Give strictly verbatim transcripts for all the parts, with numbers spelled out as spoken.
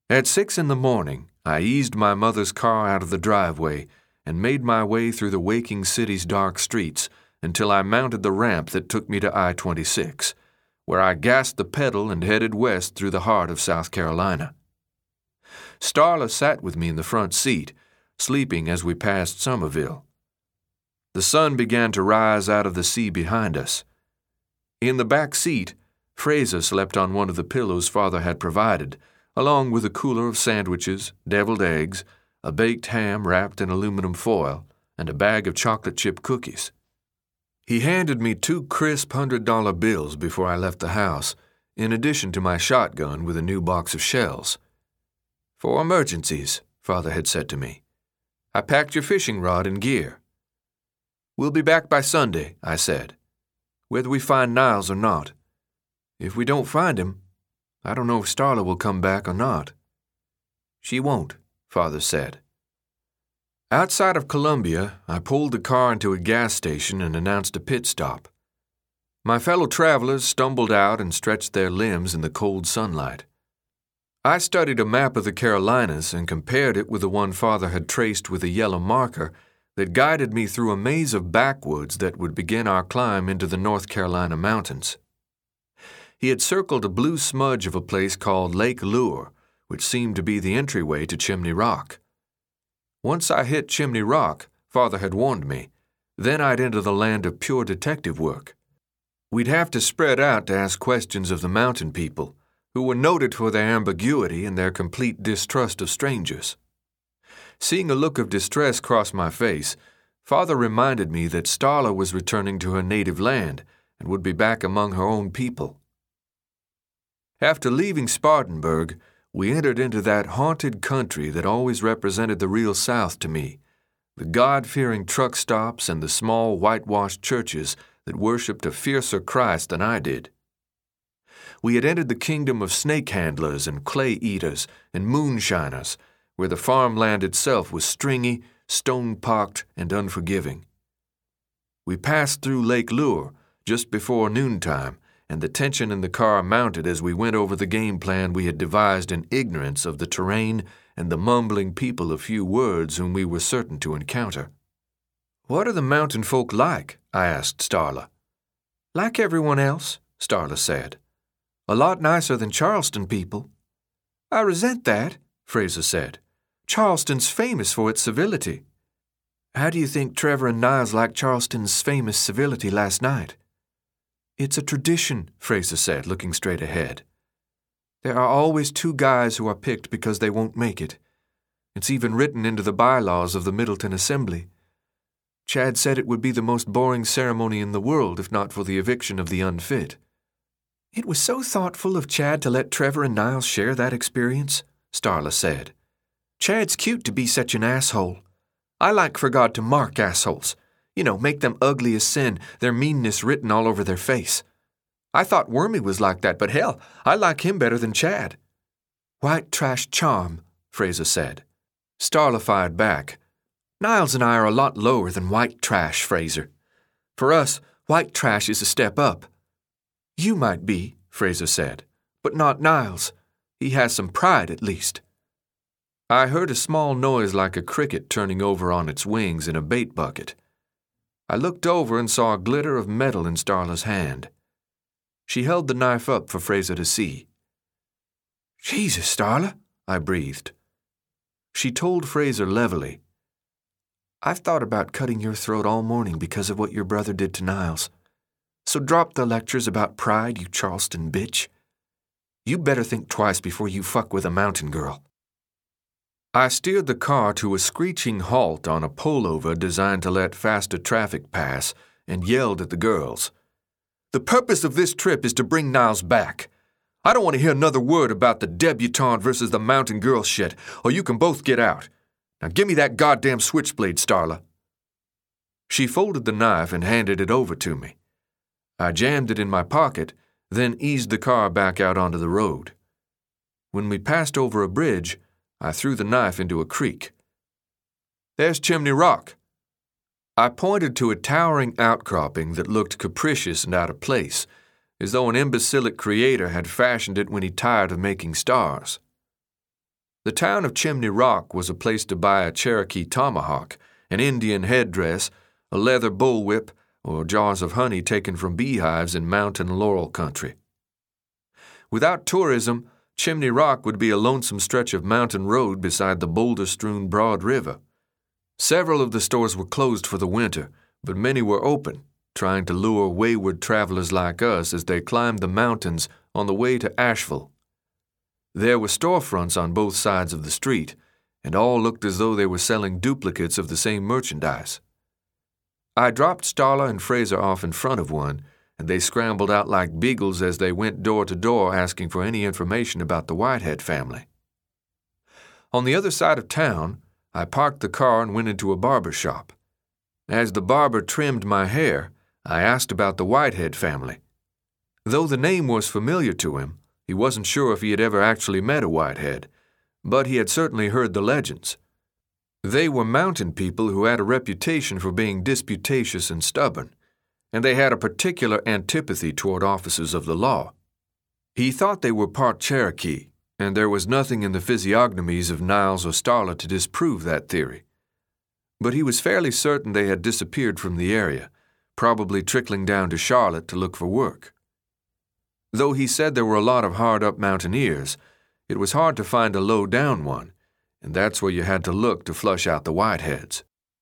At six in the morning, I eased my mother's car out of the driveway and made my way through the waking city's dark streets until I mounted the ramp that took me to I twenty-six, where I gassed the pedal and headed west through the heart of South Carolina. Starla sat with me in the front seat, sleeping as we passed Summerville. The sun began to rise out of the sea behind us. In the back seat, Fraser slept on one of the pillows Father had provided, along with a cooler of sandwiches, deviled eggs, a baked ham wrapped in aluminum foil, and a bag of chocolate chip cookies. He handed me two crisp hundred-dollar bills before I left the house, in addition to my shotgun with a new box of shells. "For emergencies," Father had said to me. "I packed your fishing rod and gear." "We'll be back by Sunday," I said, "whether we find Niles or not. If we don't find him, I don't know if Starla will come back or not." "She won't," Father said. Outside of Columbia, I pulled the car into a gas station and announced a pit stop. My fellow travelers stumbled out and stretched their limbs in the cold sunlight. I studied a map of the Carolinas and compared it with the one Father had traced with a yellow marker that guided me through a maze of backwoods that would begin our climb into the North Carolina mountains. He had circled a blue smudge of a place called Lake Lure, which seemed to be the entryway to Chimney Rock. Once I hit Chimney Rock, Father had warned me, then I'd enter the land of pure detective work. We'd have to spread out to ask questions of the mountain people, who were noted for their ambiguity and their complete distrust of strangers. Seeing a look of distress cross my face, Father reminded me that Starla was returning to her native land and would be back among her own people. After leaving Spartanburg, we entered into that haunted country that always represented the real South to me, the God-fearing truck stops and the small whitewashed churches that worshipped a fiercer Christ than I did. We had entered the kingdom of snake handlers and clay eaters and moonshiners, where the farmland itself was stringy, stone-pocked, and unforgiving. We passed through Lake Lure just before noontime, and the tension in the car mounted as we went over the game plan we had devised in ignorance of the terrain and the mumbling people of few words whom we were certain to encounter. "What are the mountain folk like?" I asked Starla. "Like everyone else," Starla said. "A lot nicer than Charleston people." "I resent that," Fraser said. "Charleston's famous for its civility." "How do you think Trevor and Niles liked Charleston's famous civility last night?" "It's a tradition," Fraser said, looking straight ahead. "There are always two guys who are picked because they won't make it. It's even written into the bylaws of the Middleton Assembly. Chad said it would be the most boring ceremony in the world if not for the eviction of the unfit." "It was so thoughtful of Chad to let Trevor and Niles share that experience," Starla said. "Chad's cute to be such an asshole. I like for God to mark assholes. You know, make them ugly as sin, their meanness written all over their face. I thought Wormy was like that, but hell, I like him better than Chad." "White trash charm," Fraser said. Starla fired back. "Niles and I are a lot lower than white trash, Fraser. For us, white trash is a step up." "You might be," Fraser said, "but not Niles. He has some pride, at least." I heard a small noise like a cricket turning over on its wings in a bait bucket. I looked over and saw a glitter of metal in Starla's hand. She held the knife up for Fraser to see. "Jesus, Starla," I breathed. She told Fraser levelly, "I've thought about cutting your throat all morning because of what your brother did to Niles. So drop the lectures about pride, you Charleston bitch. You better think twice before you fuck with a mountain girl." I steered the car to a screeching halt on a pullover designed to let faster traffic pass and yelled at the girls. "The purpose of this trip is to bring Niles back. I don't want to hear another word about the debutante versus the mountain girl shit, or you can both get out. Now give me that goddamn switchblade, Starla." She folded the knife and handed it over to me. I jammed it in my pocket, then eased the car back out onto the road. When we passed over a bridge, I threw the knife into a creek. "There's Chimney Rock." I pointed to a towering outcropping that looked capricious and out of place, as though an imbecilic creator had fashioned it when he tired of making stars. The town of Chimney Rock was a place to buy a Cherokee tomahawk, an Indian headdress, a leather bullwhip, or jars of honey taken from beehives in mountain laurel country. Without tourism, Chimney Rock would be a lonesome stretch of mountain road beside the boulder-strewn Broad River. Several of the stores were closed for the winter, but many were open, trying to lure wayward travelers like us as they climbed the mountains on the way to Asheville. There were storefronts on both sides of the street, and all looked as though they were selling duplicates of the same merchandise. I dropped Starla and Fraser off in front of one, and they scrambled out like beagles as they went door to door asking for any information about the Whitehead family. On the other side of town, I parked the car and went into a barber shop. As the barber trimmed my hair, I asked about the Whitehead family. Though the name was familiar to him, he wasn't sure if he had ever actually met a Whitehead, but he had certainly heard the legends. They were mountain people who had a reputation for being disputatious and stubborn, and they had a particular antipathy toward officers of the law. He thought they were part Cherokee, and there was nothing in the physiognomies of Niles or Starla to disprove that theory. But he was fairly certain they had disappeared from the area, probably trickling down to Charlotte to look for work. Though he said there were a lot of hard-up mountaineers, it was hard to find a low-down one, and that's where you had to look to flush out the Whiteheads.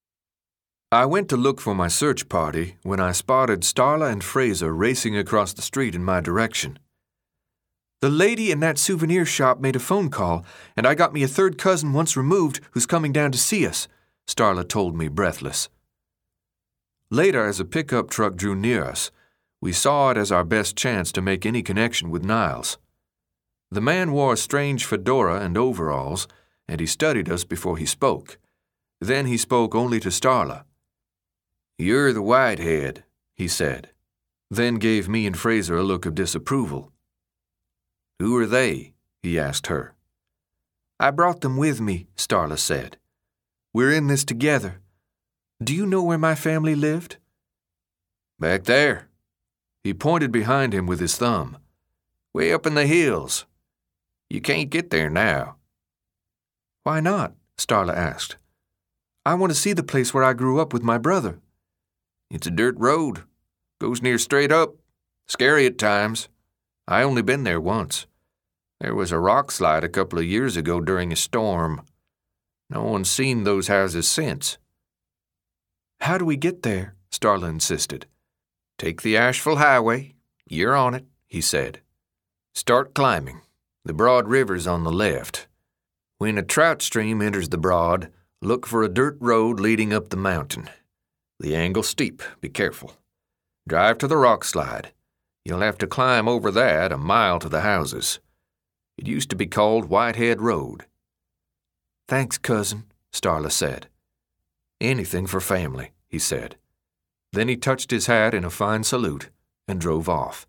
I went to look for my search party when I spotted Starla and Fraser racing across the street in my direction. "The lady in that souvenir shop made a phone call, and I got me a third cousin once removed who's coming down to see us," Starla told me, breathless. Later, as a pickup truck drew near us, we saw it as our best chance to make any connection with Niles. The man wore a strange fedora and overalls, and he studied us before he spoke. Then he spoke only to Starla. "You're the Whitehead," he said, then gave me and Fraser a look of disapproval. "Who are they?" he asked her. "I brought them with me," Starla said. "We're in this together. Do you know where my family lived?" "Back there." He pointed behind him with his thumb. "Way up in the hills. You can't get there now." "Why not?" Starla asked. "I want to see the place where I grew up with my brother." "It's a dirt road. Goes near straight up. Scary at times. I only been there once. There was a rock slide a couple of years ago during a storm. No one's seen those houses since." "How do we get there?" Starla insisted. "Take the Asheville Highway. You're on it," he said. "Start climbing. The Broad River's on the left. When a trout stream enters the Broad, look for a dirt road leading up the mountain. The angle's steep. Be careful. Drive to the rock slide. You'll have to climb over that a mile to the houses. It used to be called Whitehead Road." "Thanks, cousin," Starla said. "Anything for family," he said. Then he touched his hat in a fine salute and drove off.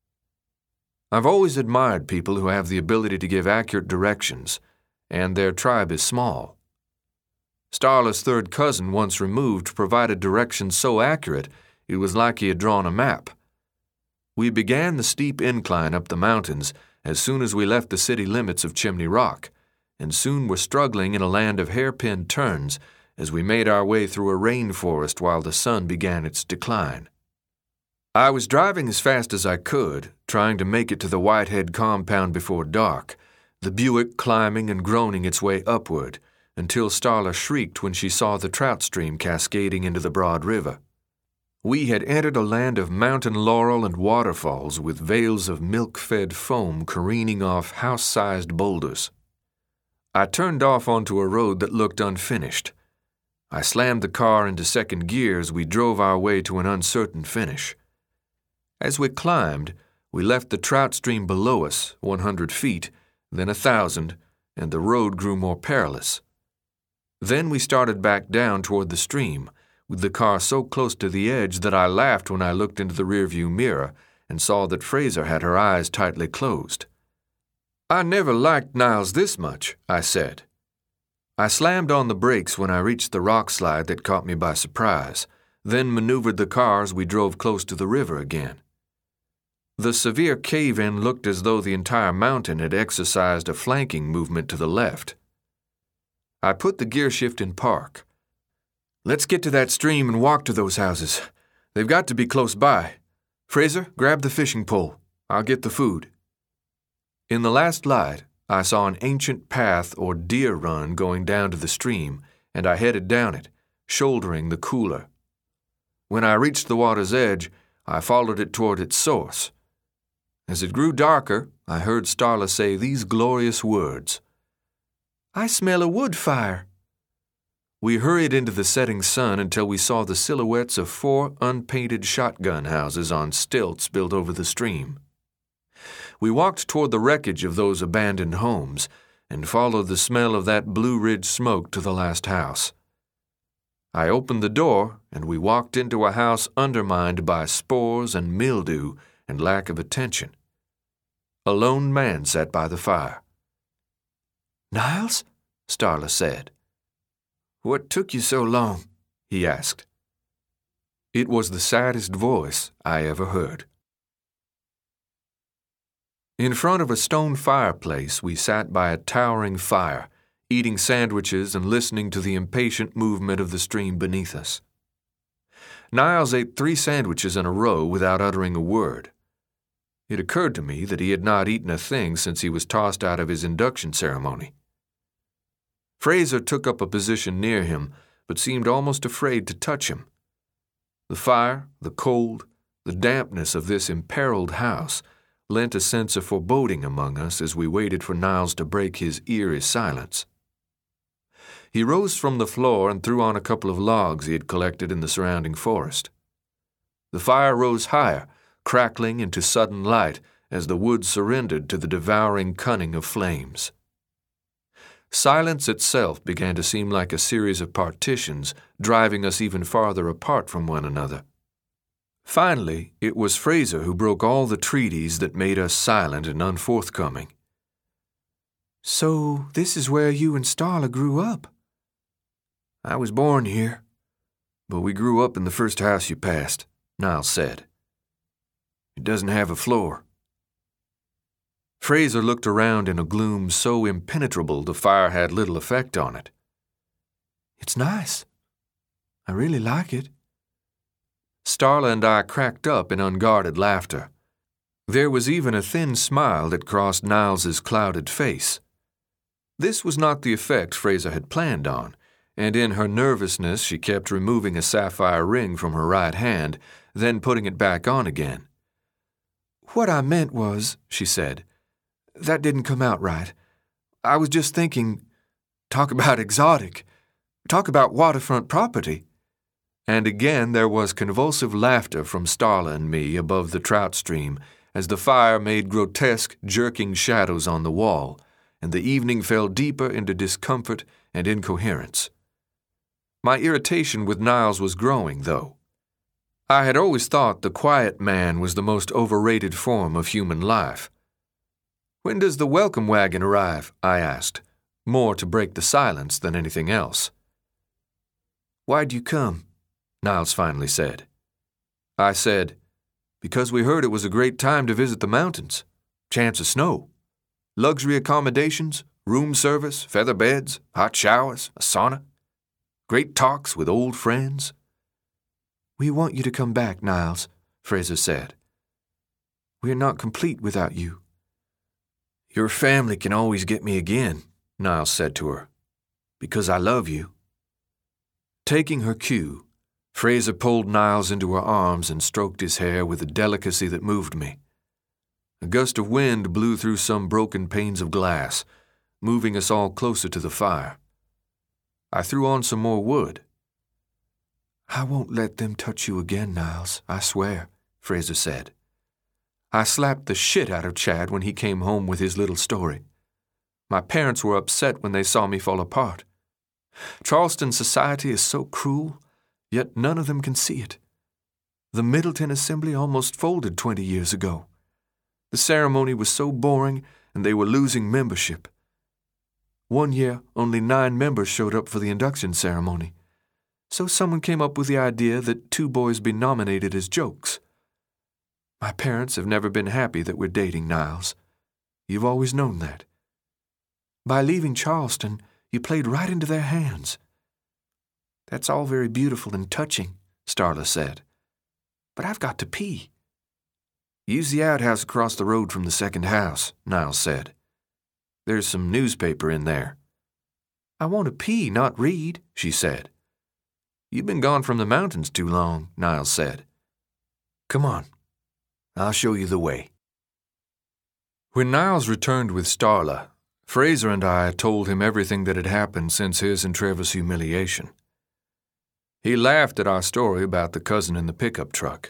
I've always admired people who have the ability to give accurate directions, and their tribe is small. Starla's third cousin, once removed, provided directions so accurate it was like he had drawn a map. We began the steep incline up the mountains as soon as we left the city limits of Chimney Rock, and soon were struggling in a land of hairpin turns as we made our way through a rainforest while the sun began its decline. I was driving as fast as I could, trying to make it to the Whitehead compound before dark, the Buick climbing and groaning its way upward, until Starla shrieked when she saw the trout stream cascading into the Broad River. We had entered a land of mountain laurel and waterfalls with veils of milk-fed foam careening off house-sized boulders. I turned off onto a road that looked unfinished. I slammed the car into second gear as we drove our way to an uncertain finish. As we climbed, we left the trout stream below us, one hundred feet, then a thousand, and the road grew more perilous. Then we started back down toward the stream, with the car so close to the edge that I laughed when I looked into the rearview mirror and saw that Fraser had her eyes tightly closed. "I never liked Niles this much," I said. I slammed on the brakes when I reached the rock slide that caught me by surprise, then maneuvered the car as we drove close to the river again. The severe cave-in looked as though the entire mountain had exercised a flanking movement to the left. I put the gear shift in park. Let's get to that stream and walk to those houses. They've got to be close by. Fraser, grab the fishing pole. I'll get the food. In the last light, I saw an ancient path or deer run going down to the stream, and I headed down it, shouldering the cooler. When I reached the water's edge, I followed it toward its source. As it grew darker, I heard Starla say these glorious words. "I smell a wood fire." We hurried into the setting sun until we saw the silhouettes of four unpainted shotgun houses on stilts built over the stream. We walked toward the wreckage of those abandoned homes and followed the smell of that Blue Ridge smoke to the last house. I opened the door, and we walked into a house undermined by spores and mildew and lack of attention. A lone man sat by the fire. "Niles?" Starla said. "What took you so long?" he asked. It was the saddest voice I ever heard. In front of a stone fireplace, we sat by a towering fire, eating sandwiches and listening to the impatient movement of the stream beneath us. Niles ate three sandwiches in a row without uttering a word. It occurred to me that he had not eaten a thing since he was tossed out of his induction ceremony. Fraser took up a position near him, but seemed almost afraid to touch him. The fire, the cold, the dampness of this imperiled house lent a sense of foreboding among us as we waited for Niles to break his eerie silence. He rose from the floor and threw on a couple of logs he had collected in the surrounding forest. The fire rose higher, crackling into sudden light as the wood surrendered to the devouring cunning of flames. Silence itself began to seem like a series of partitions, driving us even farther apart from one another. Finally, it was Fraser who broke all the treaties that made us silent and unforthcoming. "So this is where you and Starla grew up?" "I was born here, but we grew up in the first house you passed," Niles said. "It doesn't have a floor." Fraser looked around in a gloom so impenetrable the fire had little effect on it. "It's nice. I really like it." Starla and I cracked up in unguarded laughter. There was even a thin smile that crossed Niles's clouded face. This was not the effect Fraser had planned on, and in her nervousness she kept removing a sapphire ring from her right hand, then putting it back on again. "What I meant was," she said, "that didn't come out right. I was just thinking, talk about exotic, talk about waterfront property." And again there was convulsive laughter from Starla and me above the trout stream as the fire made grotesque, jerking shadows on the wall, and the evening fell deeper into discomfort and incoherence. My irritation with Niles was growing, though. I had always thought the quiet man was the most overrated form of human life. "When does the welcome wagon arrive?" I asked, more to break the silence than anything else. "Why'd you come?" Niles finally said. I said, "Because we heard it was a great time to visit the mountains. Chance of snow. Luxury accommodations, room service, feather beds, hot showers, a sauna. Great talks with old friends." "We want you to come back, Niles," Fraser said. "We're not complete without you." "Your family can always get me again," Niles said to her, "because I love you." Taking her cue, Fraser pulled Niles into her arms and stroked his hair with a delicacy that moved me. A gust of wind blew through some broken panes of glass, moving us all closer to the fire. I threw on some more wood. "I won't let them touch you again, Niles, I swear," Fraser said. I slapped the shit out of Chad when he came home with his little story. My parents were upset when they saw me fall apart. Charleston society is so cruel, yet none of them can see it. The Middleton Assembly almost folded twenty years ago. The ceremony was so boring, and they were losing membership. One year, only nine members showed up for the induction ceremony. So someone came up with the idea that two boys be nominated as jokes. My parents have never been happy that we're dating, Niles. You've always known that. By leaving Charleston, You played right into their hands." "That's all very beautiful and touching," Starla said. "But I've got to pee." "Use the outhouse across the road from the second house," Niles said. "There's some newspaper in there." "I want to pee, not read," she said. "You've been gone from the mountains too long," Niles said. "Come on. I'll show you the way." When Niles returned with Starla, Fraser and I told him everything that had happened since his and Trevor's humiliation. He laughed at our story about the cousin in the pickup truck.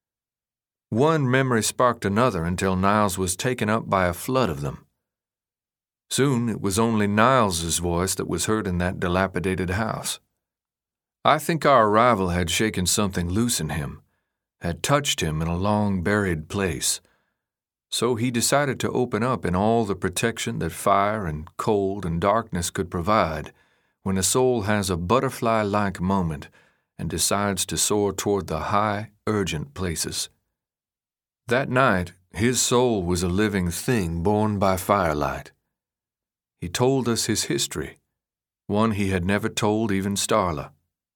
One memory sparked another until Niles was taken up by a flood of them. Soon it was only Niles's voice that was heard in that dilapidated house. I think our arrival had shaken something loose in him, had touched him in a long-buried place. So he decided to open up in all the protection that fire and cold and darkness could provide when a soul has a butterfly-like moment and decides to soar toward the high, urgent places. That night, his soul was a living thing born by firelight. He told us his history, one he had never told even Starla.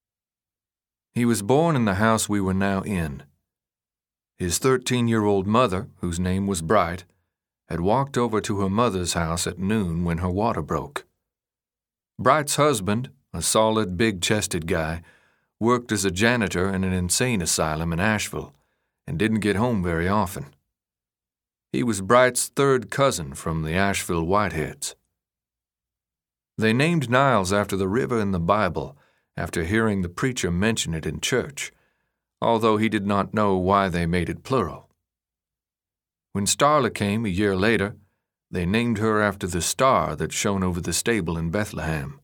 He was born in the house we were now in. His thirteen-year-old mother, whose name was Bright, had walked over to her mother's house at noon when her water broke. Bright's husband, a solid, big-chested guy, worked as a janitor in an insane asylum in Asheville and didn't get home very often. He was Bright's third cousin from the Asheville Whiteheads. They named Niles after the river in the Bible after hearing the preacher mention it in church, although he did not know why they made it plural. When Starla came a year later, they named her after the star that shone over the stable in Bethlehem.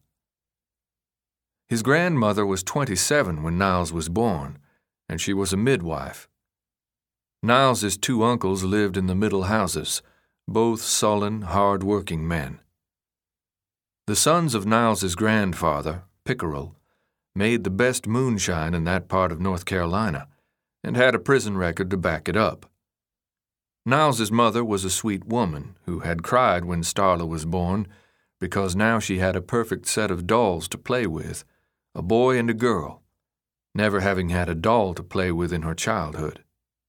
His grandmother was twenty-seven when Niles was born, and she was a midwife. Niles's two uncles lived in the middle houses, both sullen, hard-working men. The sons of Niles's grandfather, Pickerel, made the best moonshine in that part of North Carolina, and had a prison record to back it up. Niles's mother was a sweet woman who had cried when Starla was born because now she had a perfect set of dolls to play with, a boy and a girl, never having had a doll to play with in her childhood.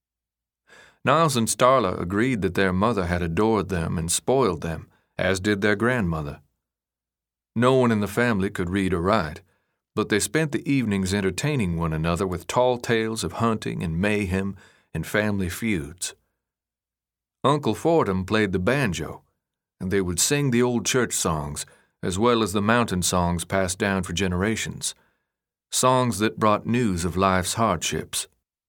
Niles and Starla agreed that their mother had adored them and spoiled them, as did their grandmother. No one in the family could read or write, but they spent the evenings entertaining one another with tall tales of hunting and mayhem and family feuds. Uncle Fordham played the banjo, and they would sing the old church songs as well as the mountain songs passed down for generations, songs that brought news of life's hardships.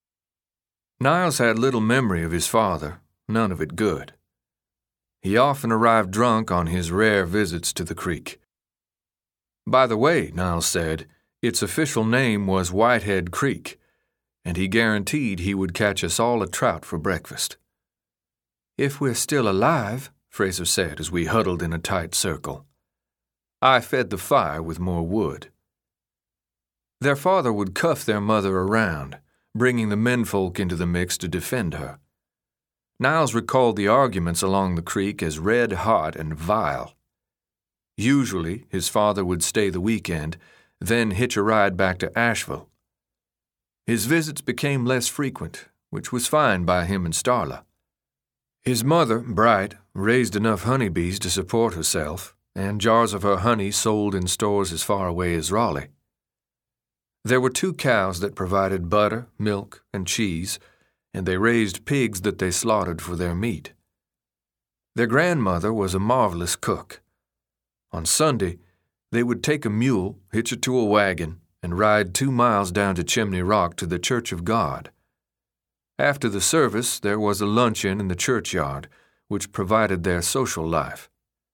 Niles had little memory of his father, none of it good. He often arrived drunk on his rare visits to the creek. By the way, Niles said, its official name was Whitehead Creek, and he guaranteed he would catch us all a trout for breakfast. "If we're still alive," Fraser said as we huddled in a tight circle. I fed the fire with more wood. Their father would cuff their mother around, bringing the menfolk into the mix to defend her. Niles recalled the arguments along the creek as red-hot and vile. Usually, his father would stay the weekend, then hitch a ride back to Asheville. His visits became less frequent, which was fine by him and Starla. His mother, Bright, raised enough honeybees to support herself, and jars of her honey sold in stores as far away as Raleigh. There were two cows that provided butter, milk, and cheese, and they raised pigs that they slaughtered for their meat. Their grandmother was a marvelous cook. On Sunday, they would take a mule, hitch it to a wagon, and ride two miles down to Chimney Rock to the Church of God. After the service, there was a luncheon in the churchyard, which provided their social life.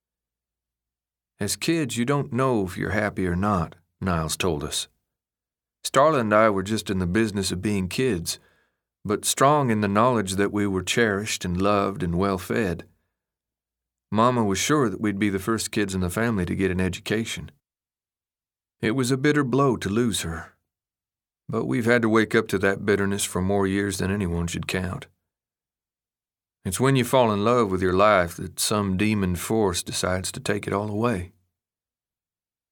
"As kids, you don't know if you're happy or not," Niles told us. "Starla and I were just in the business of being kids, but strong in the knowledge that we were cherished and loved and well-fed. Mama was sure that we'd be the first kids in the family to get an education. It was a bitter blow to lose her, but we've had to wake up to that bitterness for more years than anyone should count. It's when you fall in love with your life that some demon force decides to take it all away."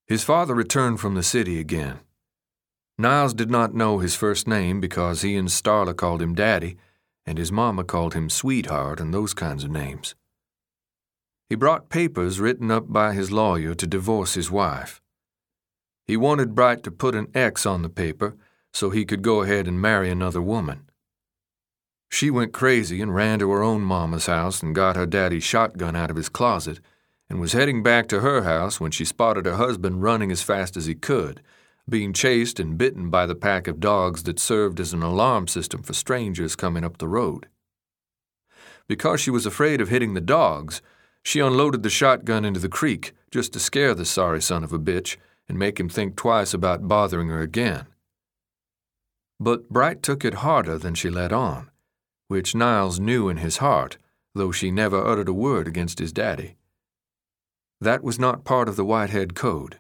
His father returned from the city again. Niles did not know his first name because he and Starla called him Daddy, and his mama called him Sweetheart and those kinds of names. He brought papers written up by his lawyer to divorce his wife. He wanted Bright to put an X on the paper so he could go ahead and marry another woman. She went crazy and ran to her own mama's house and got her daddy's shotgun out of his closet and was heading back to her house when she spotted her husband running as fast as he could, being chased and bitten by the pack of dogs that served as an alarm system for strangers coming up the road. Because she was afraid of hitting the dogs, she unloaded the shotgun into the creek just to scare the sorry son of a bitch and make him think twice about bothering her again. But Bright took it harder than she let on, which Niles knew in his heart, though she never uttered a word against his daddy. That was not part of the Whitehead Code.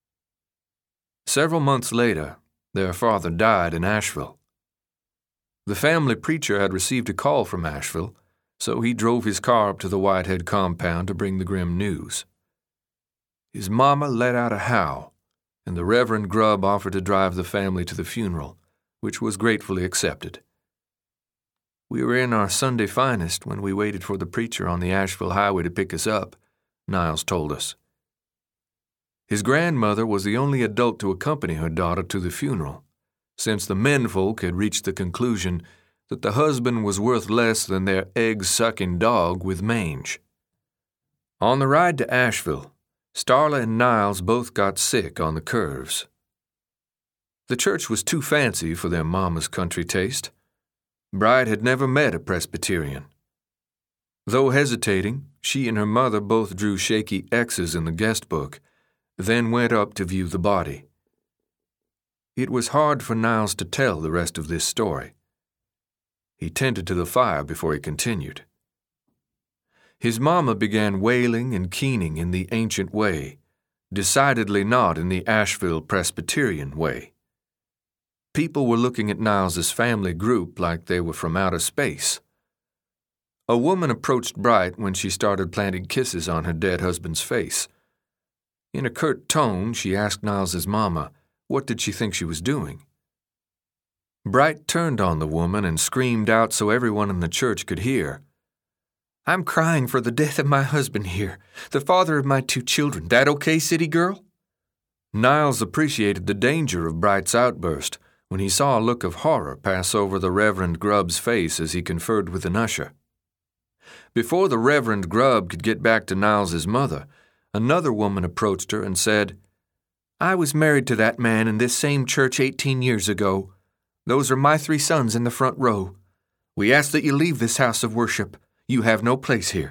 Several months later, their father died in Asheville. The family preacher had received a call from Asheville, so he drove his car up to the Whitehead compound to bring the grim news. His mama let out a howl, and the Reverend Grubb offered to drive the family to the funeral, which was gratefully accepted. We were in our Sunday finest when we waited for the preacher on the Asheville highway to pick us up, Niles told us. His grandmother was the only adult to accompany her daughter to the funeral, since the menfolk had reached the conclusion that the husband was worth less than their egg-sucking dog with mange. On the ride to Asheville, Starla and Niles both got sick on the curves. The church was too fancy for their mama's country taste. Bright had never met a Presbyterian. Though hesitating, she and her mother both drew shaky X's in the guest book, then went up to view the body. It was hard for Niles to tell the rest of this story. He tended to the fire before he continued. His mama began wailing and keening in the ancient way, decidedly not in the Asheville Presbyterian way. People were looking at Niles's family group like they were from outer space. A woman approached Bright when she started planting kisses on her dead husband's face. In a curt tone, she asked Niles's mama, what did she think she was doing? Bright turned on the woman and screamed out so everyone in the church could hear. I'm crying for the death of my husband here, the father of my two children. That okay, city girl? Niles appreciated the danger of Bright's outburst when he saw a look of horror pass over the Reverend Grubb's face as he conferred with an usher. Before the Reverend Grubb could get back to Niles's mother, another woman approached her and said, I was married to that man in this same church eighteen years ago. Those are my three sons in the front row. We ask that you leave this house of worship. You have no place here.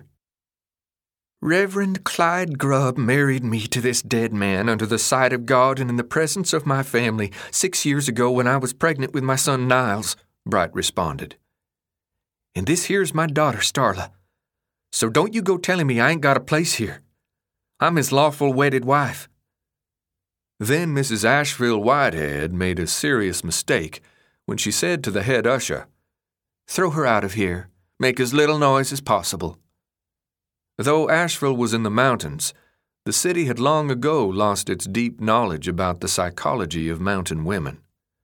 Reverend Clyde Grubb married me to this dead man under the sight of God and in the presence of my family six years ago when I was pregnant with my son Niles, Bright responded. And this here's my daughter Starla. So don't you go telling me I ain't got a place here. I'm his lawful wedded wife. Then Missus Asheville Whitehead made a serious mistake when she said to the head usher, Throw her out of here. Make as little noise as possible. Though Asheville was in the mountains, the city had long ago lost its deep knowledge about the psychology of mountain women.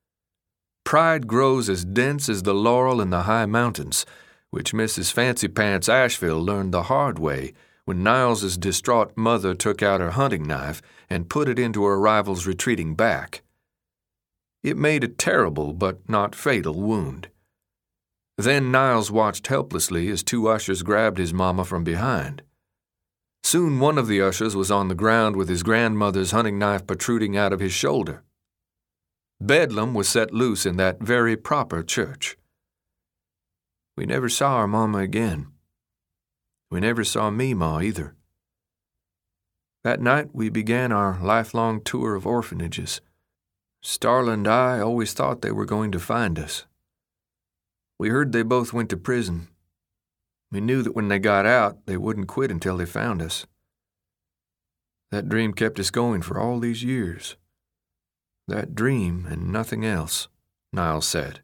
Pride grows as dense as the laurel in the high mountains, which Missus Fancy Pants Asheville learned the hard way when Niles's distraught mother took out her hunting knife and put it into her rival's retreating back. It made a terrible but not fatal wound. Then Niles watched helplessly as two ushers grabbed his mama from behind. Soon one of the ushers was on the ground with his grandmother's hunting knife protruding out of his shoulder. Bedlam was set loose in that very proper church. We never saw our mama again. We never saw me, Ma, either. That night we began our lifelong tour of orphanages. Starla and I always thought they were going to find us. We heard they both went to prison. We knew that when they got out, they wouldn't quit until they found us. That dream kept us going for all these years. That dream and nothing else, Niles said.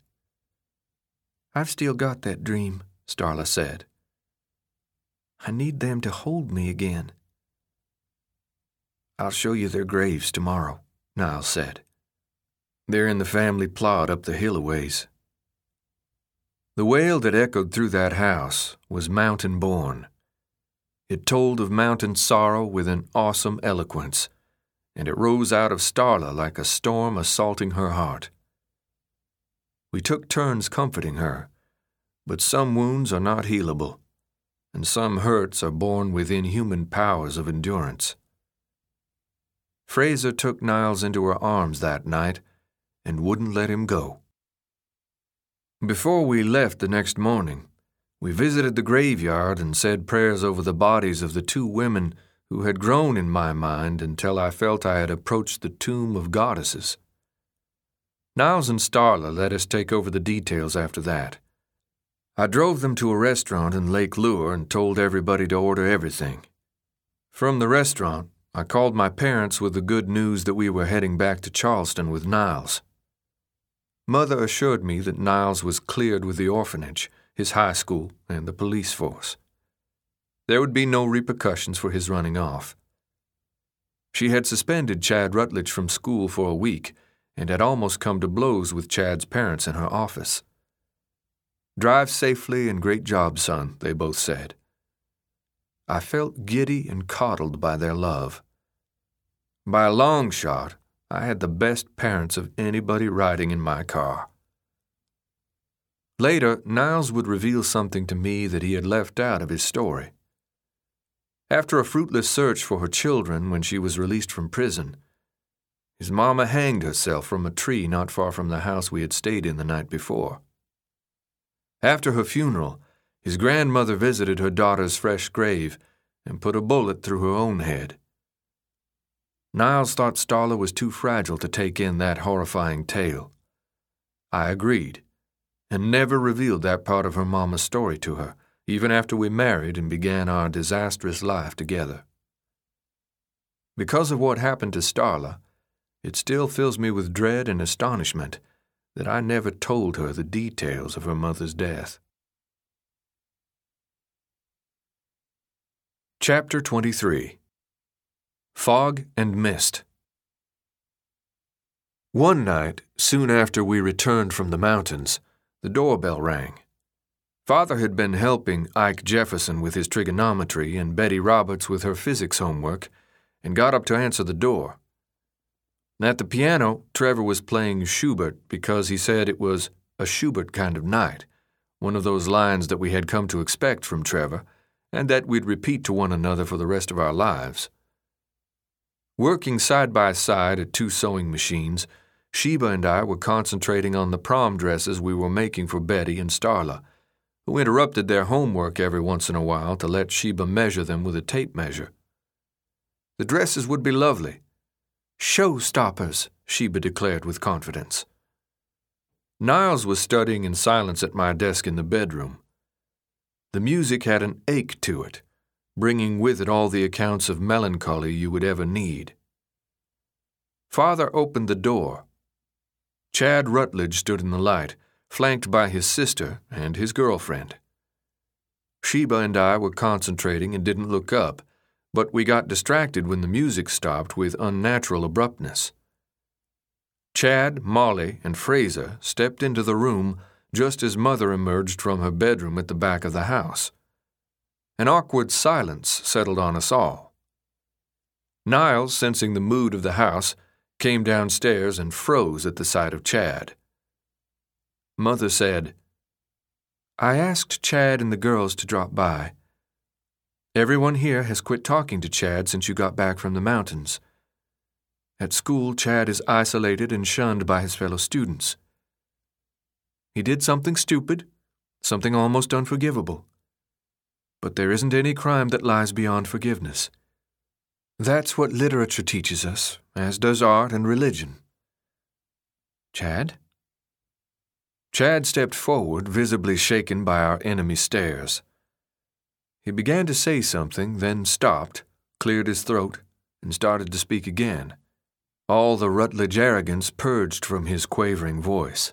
I've still got that dream, Starla said. I need them to hold me again. "I'll show you their graves tomorrow," Niles said. "They're in the family plot up the hill a ways." The wail that echoed through that house was mountain-born. It told of mountain sorrow with an awesome eloquence, and it rose out of Starla like a storm assaulting her heart. We took turns comforting her, but some wounds are not healable, and some hurts are born with inhuman powers of endurance. Fraser took Niles into her arms that night and wouldn't let him go. Before we left the next morning, we visited the graveyard and said prayers over the bodies of the two women who had grown in my mind until I felt I had approached the tomb of goddesses. Niles and Starla let us take over the details after that. I drove them to a restaurant in Lake Lure and told everybody to order everything. From the restaurant, I called my parents with the good news that we were heading back to Charleston with Niles. Mother assured me that Niles was cleared with the orphanage, his high school, and the police force. There would be no repercussions for his running off. She had suspended Chad Rutledge from school for a week and had almost come to blows with Chad's parents in her office. "Drive safely and great job, son," they both said. I felt giddy and coddled by their love. By a long shot, I had the best parents of anybody riding in my car. Later, Niles would reveal something to me that he had left out of his story. After a fruitless search for her children when she was released from prison, his mama hanged herself from a tree not far from the house we had stayed in the night before. After her funeral, his grandmother visited her daughter's fresh grave and put a bullet through her own head. Niles thought Starla was too fragile to take in that horrifying tale. I agreed, and never revealed that part of her mama's story to her, even after we married and began our disastrous life together. Because of what happened to Starla, it still fills me with dread and astonishment that I never told her the details of her mother's death. Chapter twenty-three. Fog and Mist. One night, soon after we returned from the mountains, the doorbell rang. Father had been helping Ike Jefferson with his trigonometry and Betty Roberts with her physics homework, and got up to answer the door. At the piano, Trevor was playing Schubert because he said it was a Schubert kind of night, one of those lines that we had come to expect from Trevor, and that we'd repeat to one another for the rest of our lives. Working side by side at two sewing machines, Sheba and I were concentrating on the prom dresses we were making for Betty and Starla, who interrupted their homework every once in a while to let Sheba measure them with a tape measure. The dresses would be lovely. "Showstoppers," Sheba declared with confidence. Niles was studying in silence at my desk in the bedroom. The music had an ache to it, bringing with it all the accounts of melancholy you would ever need. Father opened the door. Chad Rutledge stood in the light, flanked by his sister and his girlfriend. Sheba and I were concentrating and didn't look up, but we got distracted when the music stopped with unnatural abruptness. Chad, Molly, and Fraser stepped into the room just as Mother emerged from her bedroom at the back of the house. An awkward silence settled on us all. Niles, sensing the mood of the house, came downstairs and froze at the sight of Chad. Mother said, "I asked Chad and the girls to drop by. Everyone here has quit talking to Chad since you got back from the mountains. At school, Chad is isolated and shunned by his fellow students. He did something stupid, something almost unforgivable. But there isn't any crime that lies beyond forgiveness. That's what literature teaches us, as does art and religion." "Chad?" Chad stepped forward, visibly shaken by our enemy's stares. He began to say something, then stopped, cleared his throat, and started to speak again. All the Rutledge arrogance purged from his quavering voice.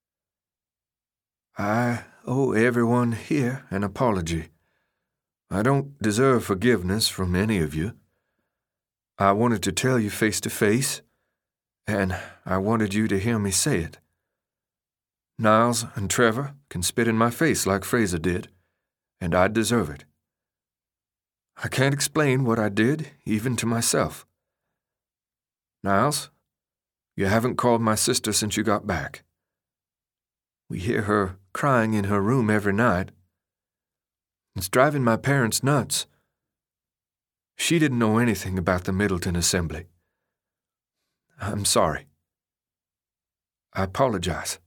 "I owe everyone here an apology. I don't deserve forgiveness from any of you. I wanted to tell you face to face, and I wanted you to hear me say it. Niles and Trevor can spit in my face like Fraser did, and I deserve it. I can't explain what I did, even to myself. Niles, you haven't called my sister since you got back. We hear her crying in her room every night. It's driving my parents nuts. She didn't know anything about the Middleton Assembly. I'm sorry. I apologize.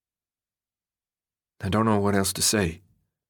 I don't know what else to say.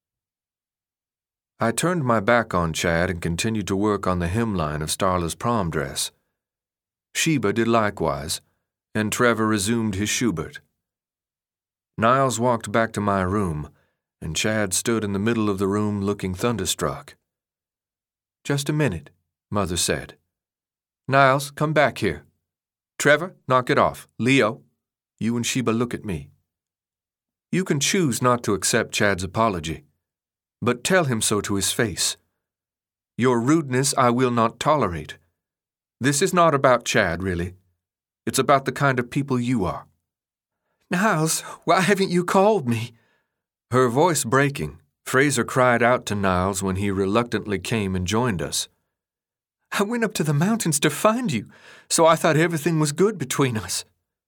I turned my back on Chad and continued to work on the hemline of Starla's prom dress. Sheba did likewise, and Trevor resumed his Schubert. Niles walked back to my room, and Chad stood in the middle of the room looking thunderstruck. "Just a minute," Mother said. "Niles, come back here. Trevor, knock it off. Leo, you and Sheba look at me. You can choose not to accept Chad's apology, but tell him so to his face. Your rudeness I will not tolerate. This is not about Chad, really. It's about the kind of people you are." "Niles, why haven't you called me?" Her voice breaking, Fraser cried out to Niles when he reluctantly came and joined us. "I went up to the mountains to find you, so I thought everything was good between us."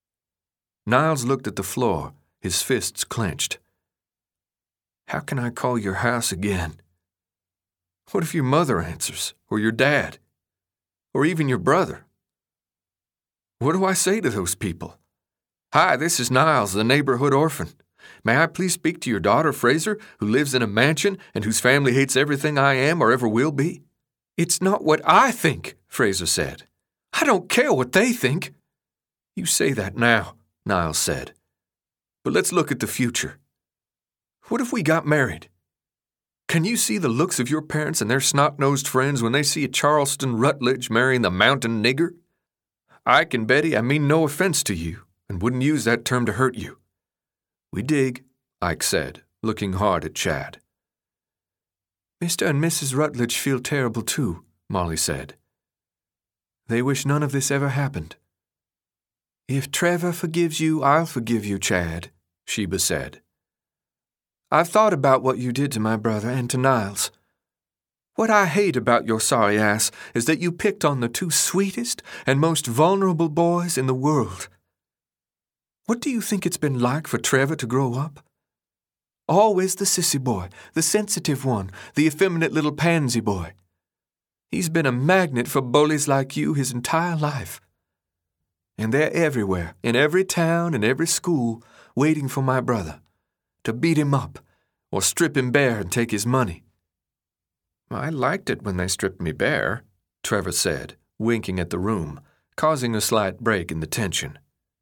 Niles looked at the floor, his fists clenched. "How can I call your house again? What if your mother answers, or your dad, or even your brother? What do I say to those people? 'Hi, this is Niles, the neighborhood orphan. May I please speak to your daughter, Fraser, who lives in a mansion and whose family hates everything I am or ever will be?'" "It's not what I think," Fraser said. "I don't care what they think." "You say that now," Niles said. "But let's look at the future. What if we got married? Can you see the looks of your parents and their snot-nosed friends when they see a Charleston Rutledge marrying the mountain nigger? Ike and Betty, I mean no offense to you, and wouldn't use that term to hurt you." "We dig," Ike said, looking hard at Chad. "Mister and Missus Rutledge feel terrible too," Molly said. "They wish none of this ever happened." "If Trevor forgives you, I'll forgive you, Chad," Sheba said. "I've thought about what you did to my brother and to Niles. What I hate about your sorry ass is that you picked on the two sweetest and most vulnerable boys in the world. What do you think it's been like for Trevor to grow up? Always the sissy boy, the sensitive one, the effeminate little pansy boy. He's been a magnet for bullies like you his entire life. And they're everywhere, in every town and every school, waiting for my brother, to beat him up or strip him bare and take his money." "I liked it when they stripped me bare," Trevor said, winking at the room, causing a slight break in the tension.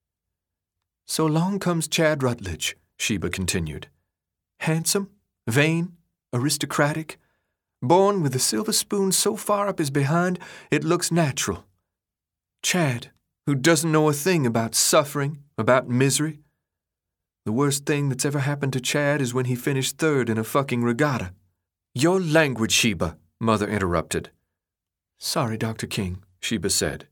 "So along comes Chad Rutledge," Sheba continued. "Handsome, vain, aristocratic, born with a silver spoon so far up his behind it looks natural. Chad, who doesn't know a thing about suffering, about misery. The worst thing that's ever happened to Chad is when he finished third in a fucking regatta." "Your language, Sheba," Mother interrupted. "Sorry, Doctor King," Sheba said.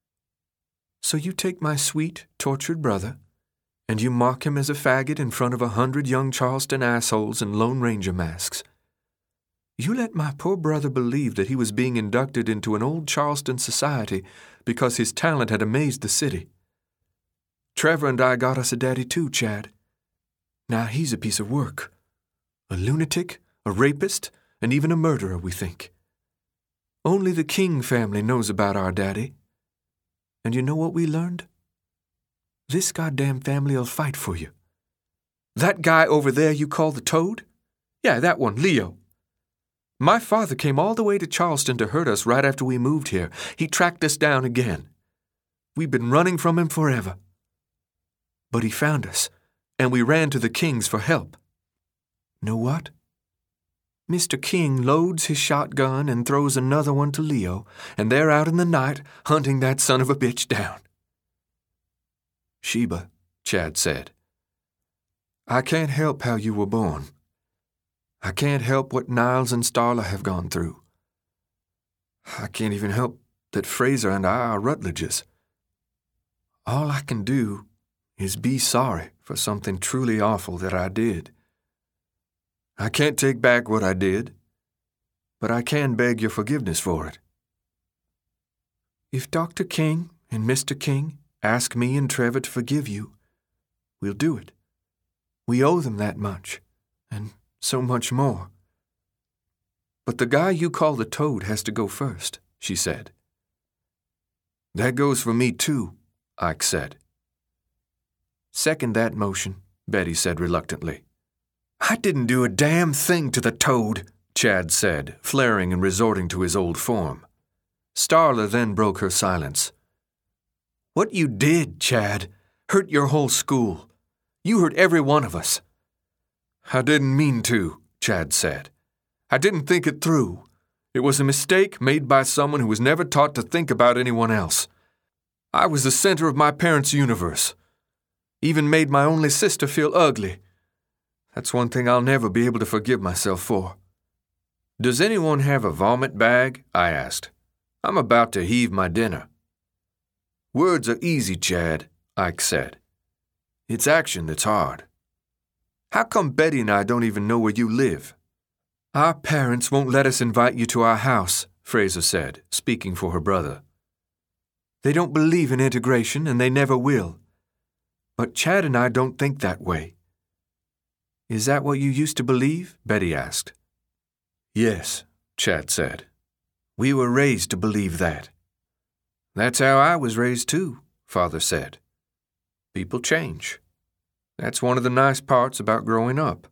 "So you take my sweet, tortured brother, and you mock him as a faggot in front of a hundred young Charleston assholes in Lone Ranger masks. You let my poor brother believe that he was being inducted into an old Charleston society because his talent had amazed the city. Trevor and I got us a daddy too, Chad. Now he's a piece of work. A lunatic, a rapist, and even a murderer, we think. Only the King family knows about our daddy. And you know what we learned? This goddamn family'll fight for you. That guy over there you call the Toad? Yeah, that one, Leo. My father came all the way to Charleston to hurt us right after we moved here. He tracked us down again. We've been running from him forever. But he found us, and we ran to the Kings for help. Know what? Mister King loads his shotgun and throws another one to Leo, and they're out in the night hunting that son of a bitch down." "Sheba," Chad said, "I can't help how you were born. I can't help what Niles and Starla have gone through. I can't even help that Fraser and I are Rutledges. All I can do is be sorry for something truly awful that I did. I can't take back what I did, but I can beg your forgiveness for it. If Doctor King and Mister King ask me and Trevor to forgive you, we'll do it. We owe them that much, and so much more. But the guy you call the Toad has to go first, she said. That goes for me too, Ike said. Second that motion, Betty said reluctantly. I didn't do a damn thing to the Toad, Chad said, flaring and resorting to his old form. Starla then broke her silence. What you did, Chad, hurt your whole school. You hurt every one of us. I didn't mean to, Chad said. I didn't think it through. It was a mistake made by someone who was never taught to think about anyone else. I was the center of my parents' universe. Even made my only sister feel ugly. That's one thing I'll never be able to forgive myself for. Does anyone have a vomit bag? I asked. I'm about to heave my dinner. Words are easy, Chad, Ike said. It's action that's hard. How come Betty and I don't even know where you live? Our parents won't let us invite you to our house, Fraser said, speaking for her brother. They don't believe in integration, and they never will. But Chad and I don't think that way. Is that what you used to believe? Betty asked. Yes, Chad said. We were raised to believe that. That's how I was raised too, Father said. People change. That's one of the nice parts about growing up.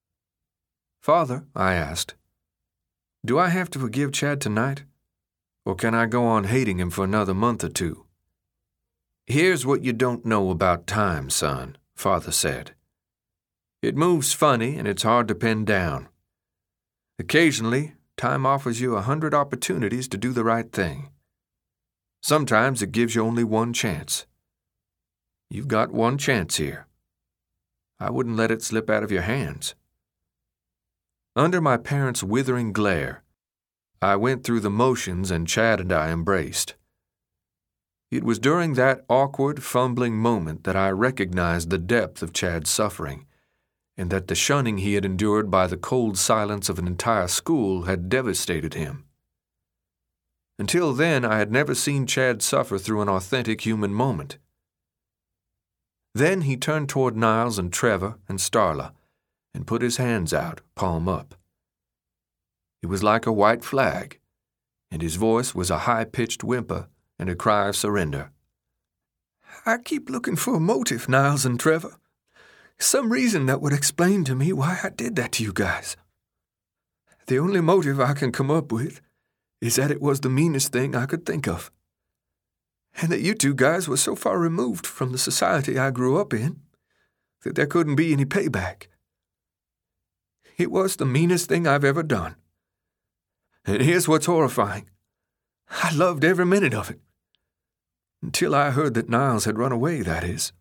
Father, I asked, do I have to forgive Chad tonight? Or can I go on hating him for another month or two? Here's what you don't know about time, son, Father said. It moves funny and it's hard to pin down. Occasionally, time offers you a hundred opportunities to do the right thing. Sometimes it gives you only one chance. You've got one chance here. I wouldn't let it slip out of your hands. Under my parents' withering glare, I went through the motions and Chad and I embraced. It was during that awkward, fumbling moment that I recognized the depth of Chad's suffering, and that the shunning he had endured by the cold silence of an entire school had devastated him. Until then, I had never seen Chad suffer through an authentic human moment. Then he turned toward Niles and Trevor and Starla and put his hands out, palm up. It was like a white flag, and his voice was a high-pitched whimper and a cry of surrender. I keep looking for a motive, Niles and Trevor. Some reason that would explain to me why I did that to you guys. The only motive I can come up with is that it was the meanest thing I could think of, and that you two guys were so far removed from the society I grew up in that there couldn't be any payback. It was the meanest thing I've ever done. And here's what's horrifying. I loved every minute of it. Until I heard that Niles had run away, that is.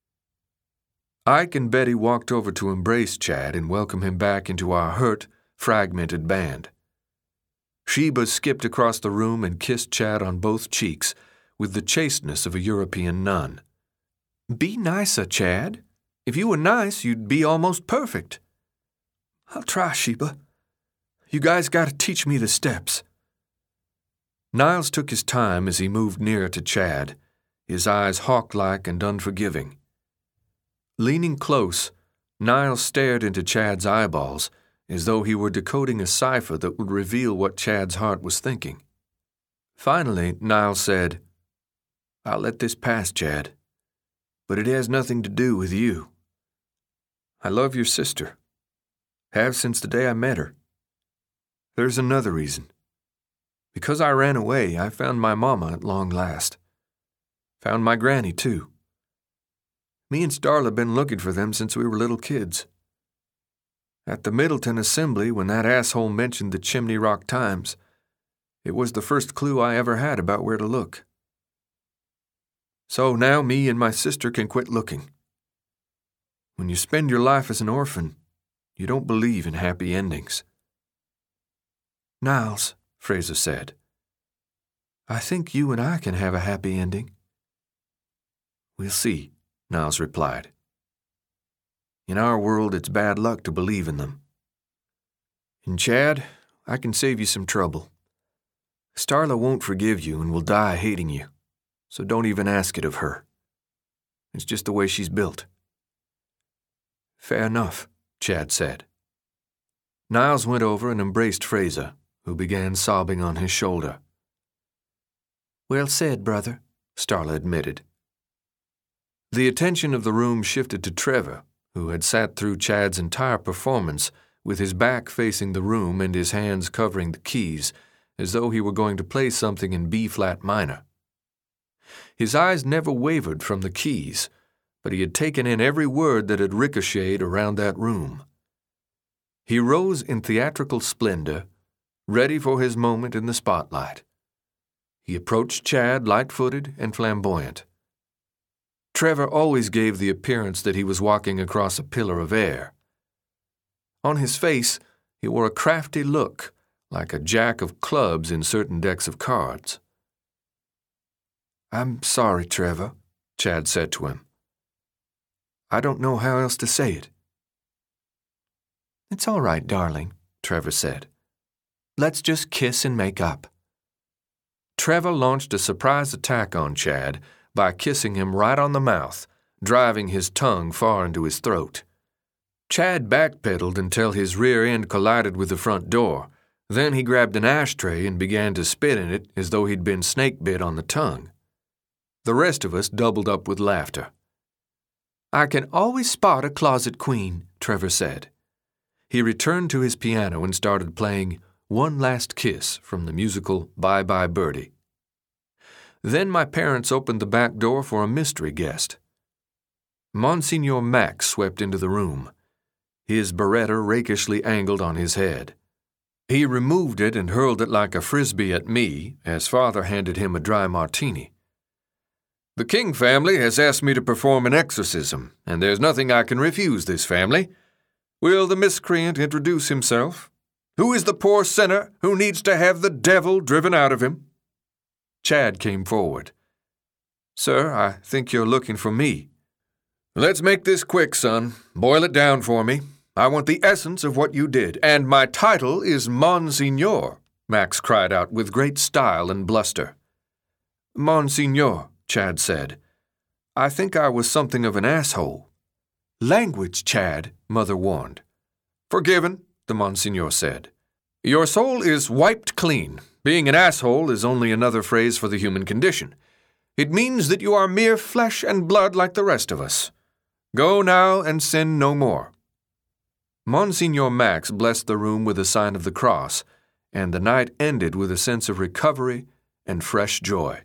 Ike and Betty walked over to embrace Chad and welcome him back into our hurt, fragmented band. Sheba skipped across the room and kissed Chad on both cheeks with the chasteness of a European nun. Be nicer, Chad. If you were nice, you'd be almost perfect. I'll try, Sheba. You guys gotta teach me the steps. Niles took his time as he moved nearer to Chad, his eyes hawk-like and unforgiving. Leaning close, Niles stared into Chad's eyeballs as though he were decoding a cipher that would reveal what Chad's heart was thinking. Finally, Niles said, I'll let this pass, Chad, but it has nothing to do with you. I love your sister. Have since the day I met her. There's another reason. Because I ran away, I found my mama at long last. Found my granny, too. Me and Starla been looking for them since we were little kids. At the Middleton Assembly, when that asshole mentioned the Chimney Rock Times, it was the first clue I ever had about where to look. So now me and my sister can quit looking. When you spend your life as an orphan, you don't believe in happy endings. Niles, Fraser said, I think you and I can have a happy ending. We'll see, Niles replied. In our world, it's bad luck to believe in them. And Chad, I can save you some trouble. Starla won't forgive you and will die hating you, so don't even ask it of her. It's just the way she's built. Fair enough, Chad said. Niles went over and embraced Fraser, who began sobbing on his shoulder. Well said, brother, Starla admitted. The attention of the room shifted to Trevor, who had sat through Chad's entire performance with his back facing the room and his hands covering the keys, as though he were going to play something in B-flat minor. His eyes never wavered from the keys, but he had taken in every word that had ricocheted around that room. He rose in theatrical splendor, ready for his moment in the spotlight. He approached Chad light-footed and flamboyant. Trevor always gave the appearance that he was walking across a pillar of air. On his face, he wore a crafty look, like a jack of clubs in certain decks of cards. I'm sorry, Trevor, Chad said to him. I don't know how else to say it. It's all right, darling, Trevor said. Let's just kiss and make up. Trevor launched a surprise attack on Chad by kissing him right on the mouth, driving his tongue far into his throat. Chad backpedaled until his rear end collided with the front door. Then he grabbed an ashtray and began to spit in it as though he'd been snake-bit on the tongue. The rest of us doubled up with laughter. I can always spot a closet queen, Trevor said. He returned to his piano and started playing One Last Kiss from the musical Bye Bye Birdie. Then my parents opened the back door for a mystery guest. Monsignor Max swept into the room, his beretta rakishly angled on his head. He removed it and hurled it like a frisbee at me as Father handed him a dry martini. The King family has asked me to perform an exorcism, and there's nothing I can refuse this family. Will the miscreant introduce himself? Who is the poor sinner who needs to have the devil driven out of him? Chad came forward. Sir, I think you're looking for me. Let's make this quick, son. Boil it down for me. I want the essence of what you did, and my title is Monsignor, Max cried out with great style and bluster. Monsignor, Chad said. I think I was something of an asshole. Language, Chad, Mother warned. Forgiven, the Monsignor said. Your soul is wiped clean. Being an asshole is only another phrase for the human condition. It means that you are mere flesh and blood like the rest of us. Go now and sin no more. Monsignor Max blessed the room with a sign of the cross, and the night ended with a sense of recovery and fresh joy.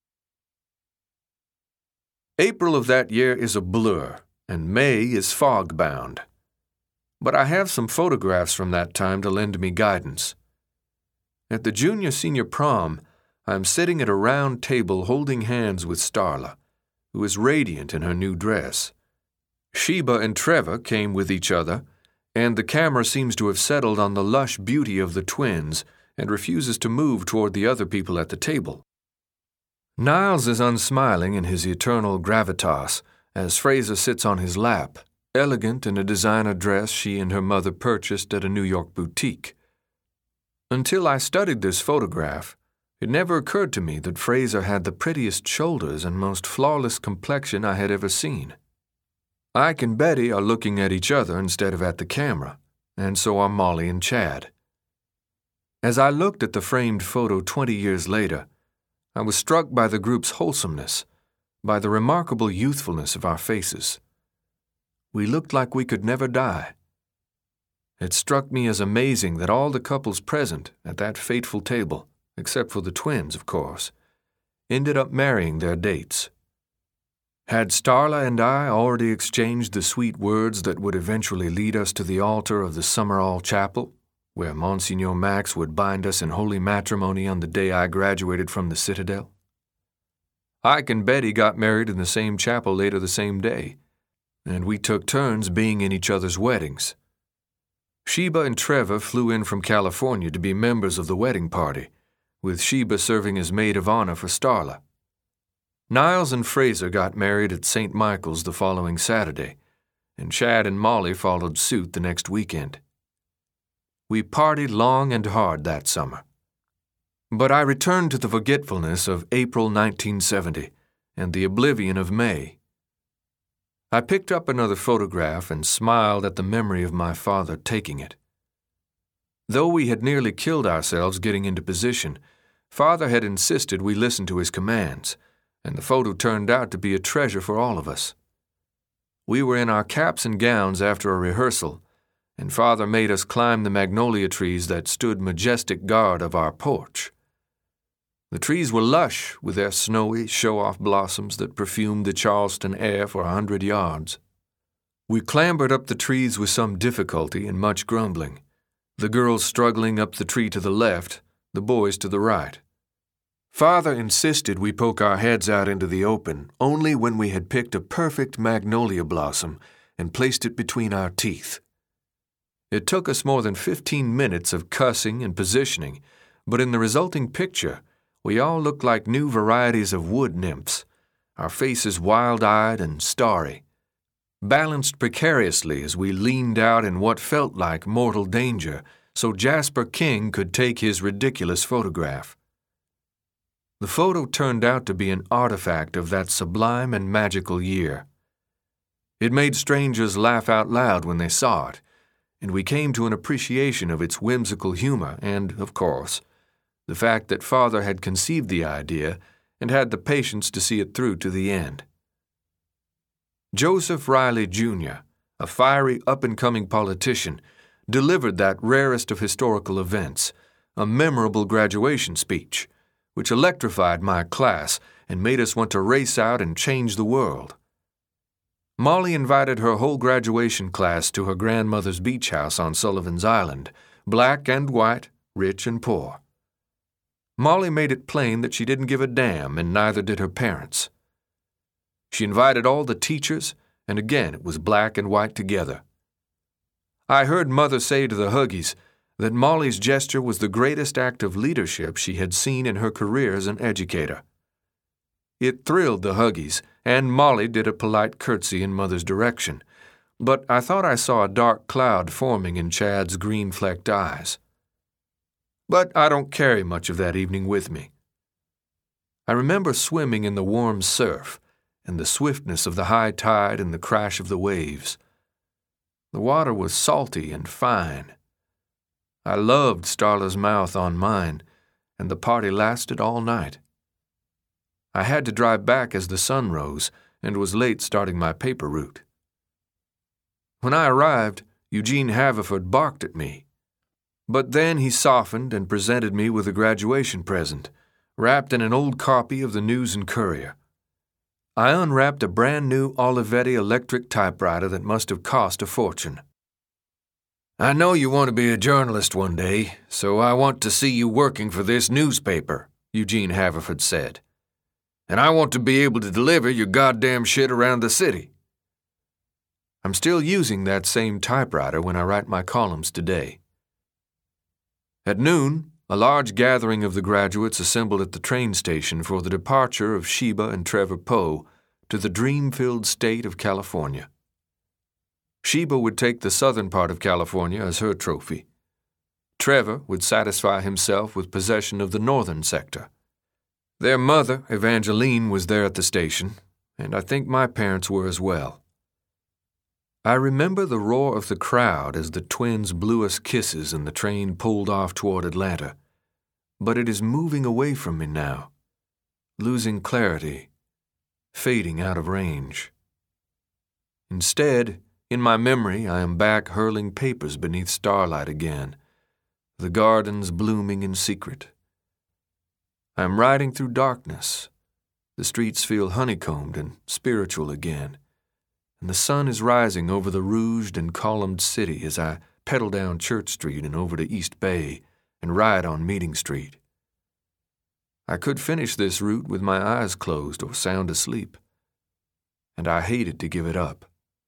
April of that year is a blur, and May is fog-bound. But I have some photographs from that time to lend me guidance. At the junior-senior prom, I am sitting at a round table holding hands with Starla, who is radiant in her new dress. Sheba and Trevor came with each other, and the camera seems to have settled on the lush beauty of the twins and refuses to move toward the other people at the table. Niles is unsmiling in his eternal gravitas as Fraser sits on his lap, elegant in a designer dress she and her mother purchased at a New York boutique. Until I studied this photograph, it never occurred to me that Fraser had the prettiest shoulders and most flawless complexion I had ever seen. Ike and Betty are looking at each other instead of at the camera, and so are Molly and Chad. As I looked at the framed photo twenty years later, I was struck by the group's wholesomeness, by the remarkable youthfulness of our faces. We looked like we could never die. It struck me as amazing that all the couples present at that fateful table, except for the twins, of course, ended up marrying their dates. Had Starla and I already exchanged the sweet words that would eventually lead us to the altar of the Summerall Chapel, where Monsignor Max would bind us in holy matrimony on the day I graduated from the Citadel? Ike and Betty got married in the same chapel later the same day, and we took turns being in each other's weddings. Sheba and Trevor flew in from California to be members of the wedding party, with Sheba serving as maid of honor for Starla. Niles and Fraser got married at Saint Michael's the following Saturday, and Chad and Molly followed suit the next weekend. We partied long and hard that summer. But I returned to the forgetfulness of April nineteen seventy and the oblivion of May. I picked up another photograph and smiled at the memory of my father taking it. Though we had nearly killed ourselves getting into position, Father had insisted we listen to his commands, and the photo turned out to be a treasure for all of us. We were in our caps and gowns after a rehearsal, and Father made us climb the magnolia trees that stood majestic guard of our porch. The trees were lush with their snowy, show-off blossoms that perfumed the Charleston air for a hundred yards. We clambered up the trees with some difficulty and much grumbling, the girls struggling up the tree to the left, the boys to the right. Father insisted we poke our heads out into the open only when we had picked a perfect magnolia blossom and placed it between our teeth. It took us more than fifteen minutes of cussing and positioning, but in the resulting picture, we all looked like new varieties of wood nymphs, our faces wild-eyed and starry, balanced precariously as we leaned out in what felt like mortal danger so Jasper King could take his ridiculous photograph. The photo turned out to be an artifact of that sublime and magical year. It made strangers laugh out loud when they saw it, and we came to an appreciation of its whimsical humor and, of course, the fact that Father had conceived the idea and had the patience to see it through to the end. Joseph Riley, Junior, a fiery up-and-coming politician, delivered that rarest of historical events, a memorable graduation speech, which electrified my class and made us want to race out and change the world. Molly invited her whole graduation class to her grandmother's beach house on Sullivan's Island, black and white, rich and poor. Molly made it plain that she didn't give a damn, and neither did her parents. She invited all the teachers, and again it was black and white together. I heard Mother say to the Huggies that Molly's gesture was the greatest act of leadership she had seen in her career as an educator. It thrilled the Huggies, and Molly did a polite curtsy in Mother's direction, but I thought I saw a dark cloud forming in Chad's green-flecked eyes. But I don't carry much of that evening with me. I remember swimming in the warm surf, and the swiftness of the high tide and the crash of the waves. The water was salty and fine. I loved Starla's mouth on mine, and the party lasted all night. I had to drive back as the sun rose, and was late starting my paper route. When I arrived, Eugene Haverford barked at me. But then he softened and presented me with a graduation present, wrapped in an old copy of the News and Courier. I unwrapped a brand-new Olivetti electric typewriter that must have cost a fortune. "I know you want to be a journalist one day, so I want to see you working for this newspaper," Eugene Haverford said. "And I want to be able to deliver your goddamn shit around the city." I'm still using that same typewriter when I write my columns today. At noon, a large gathering of the graduates assembled at the train station for the departure of Sheba and Trevor Poe to the dream-filled state of California. Sheba would take the southern part of California as her trophy. Trevor would satisfy himself with possession of the northern sector. Their mother, Evangeline, was there at the station, and I think my parents were as well. I remember the roar of the crowd as the twins blew us kisses and the train pulled off toward Atlanta, but it is moving away from me now, losing clarity, fading out of range. Instead, in my memory, I am back hurling papers beneath starlight again, the gardens blooming in secret. I am riding through darkness. The streets feel honeycombed and spiritual again, and the sun is rising over the rouged and columned city as I pedal down Church Street and over to East Bay and ride on Meeting Street. I could finish this route with my eyes closed or sound asleep, and I hated to give it up.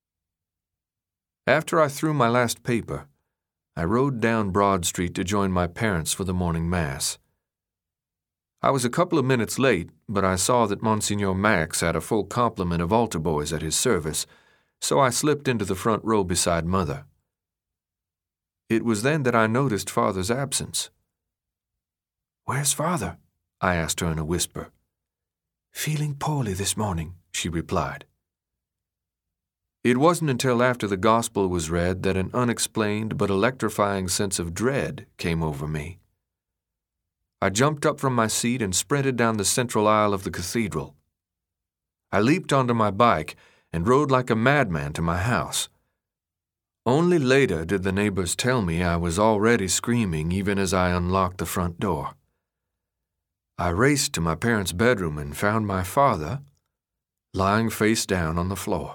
After I threw my last paper, I rode down Broad Street to join my parents for the morning mass. I was a couple of minutes late, but I saw that Monsignor Max had a full complement of altar boys at his service, so I slipped into the front row beside Mother. It was then that I noticed Father's absence. "Where's Father?" I asked her in a whisper. "Feeling poorly this morning," she replied. It wasn't until after the gospel was read that an unexplained but electrifying sense of dread came over me. I jumped up from my seat and sprinted down the central aisle of the cathedral. I leaped onto my bike and rode like a madman to my house. Only later did the neighbors tell me I was already screaming even as I unlocked the front door. I raced to my parents' bedroom and found my father lying face down on the floor.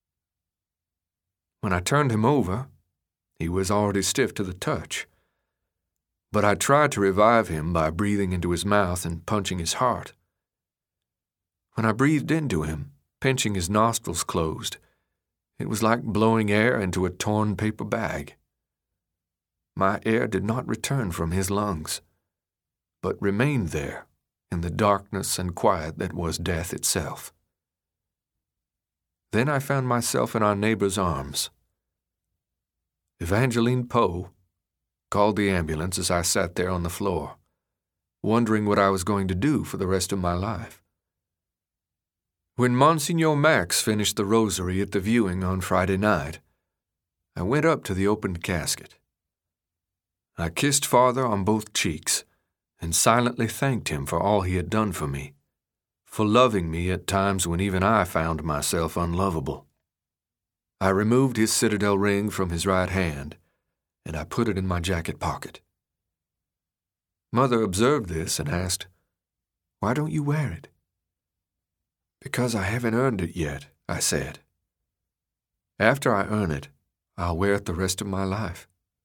When I turned him over, he was already stiff to the touch. But I tried to revive him by breathing into his mouth and punching his heart. When I breathed into him, pinching his nostrils closed, it was like blowing air into a torn paper bag. My air did not return from his lungs, but remained there in the darkness and quiet that was death itself. Then I found myself in our neighbor's arms. Evangeline Poe called the ambulance as I sat there on the floor, wondering what I was going to do for the rest of my life. When Monsignor Max finished the rosary at the viewing on Friday night, I went up to the opened casket. I kissed Father on both cheeks and silently thanked him for all he had done for me, for loving me at times when even I found myself unlovable. I removed his citadel ring from his right hand, and I put it in my jacket pocket. Mother observed this and asked, "Why don't you wear it?" "Because I haven't earned it yet," I said. "After I earn it, I'll wear it the rest of my life."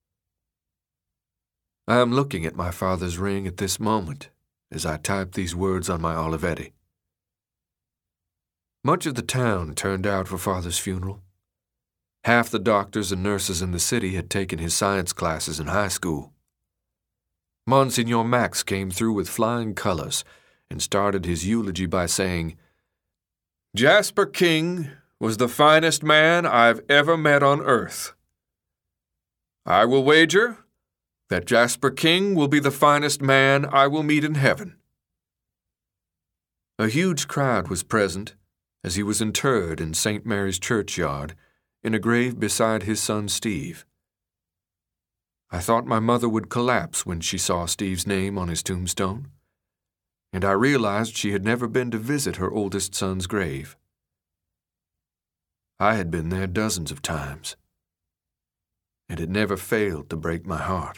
I am looking at my father's ring at this moment as I type these words on my Olivetti. Much of the town turned out for Father's funeral. Half the doctors and nurses in the city had taken his science classes in high school. Monsignor Max came through with flying colors and started his eulogy by saying, "Jasper King was the finest man I've ever met on earth. I will wager that Jasper King will be the finest man I will meet in heaven." A huge crowd was present as he was interred in Saint Mary's churchyard in a grave beside his son Steve. I thought my mother would collapse when she saw Steve's name on his tombstone, and I realized she had never been to visit her oldest son's grave. I had been there dozens of times, and it never failed to break my heart.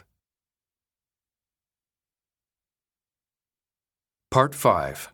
Part five.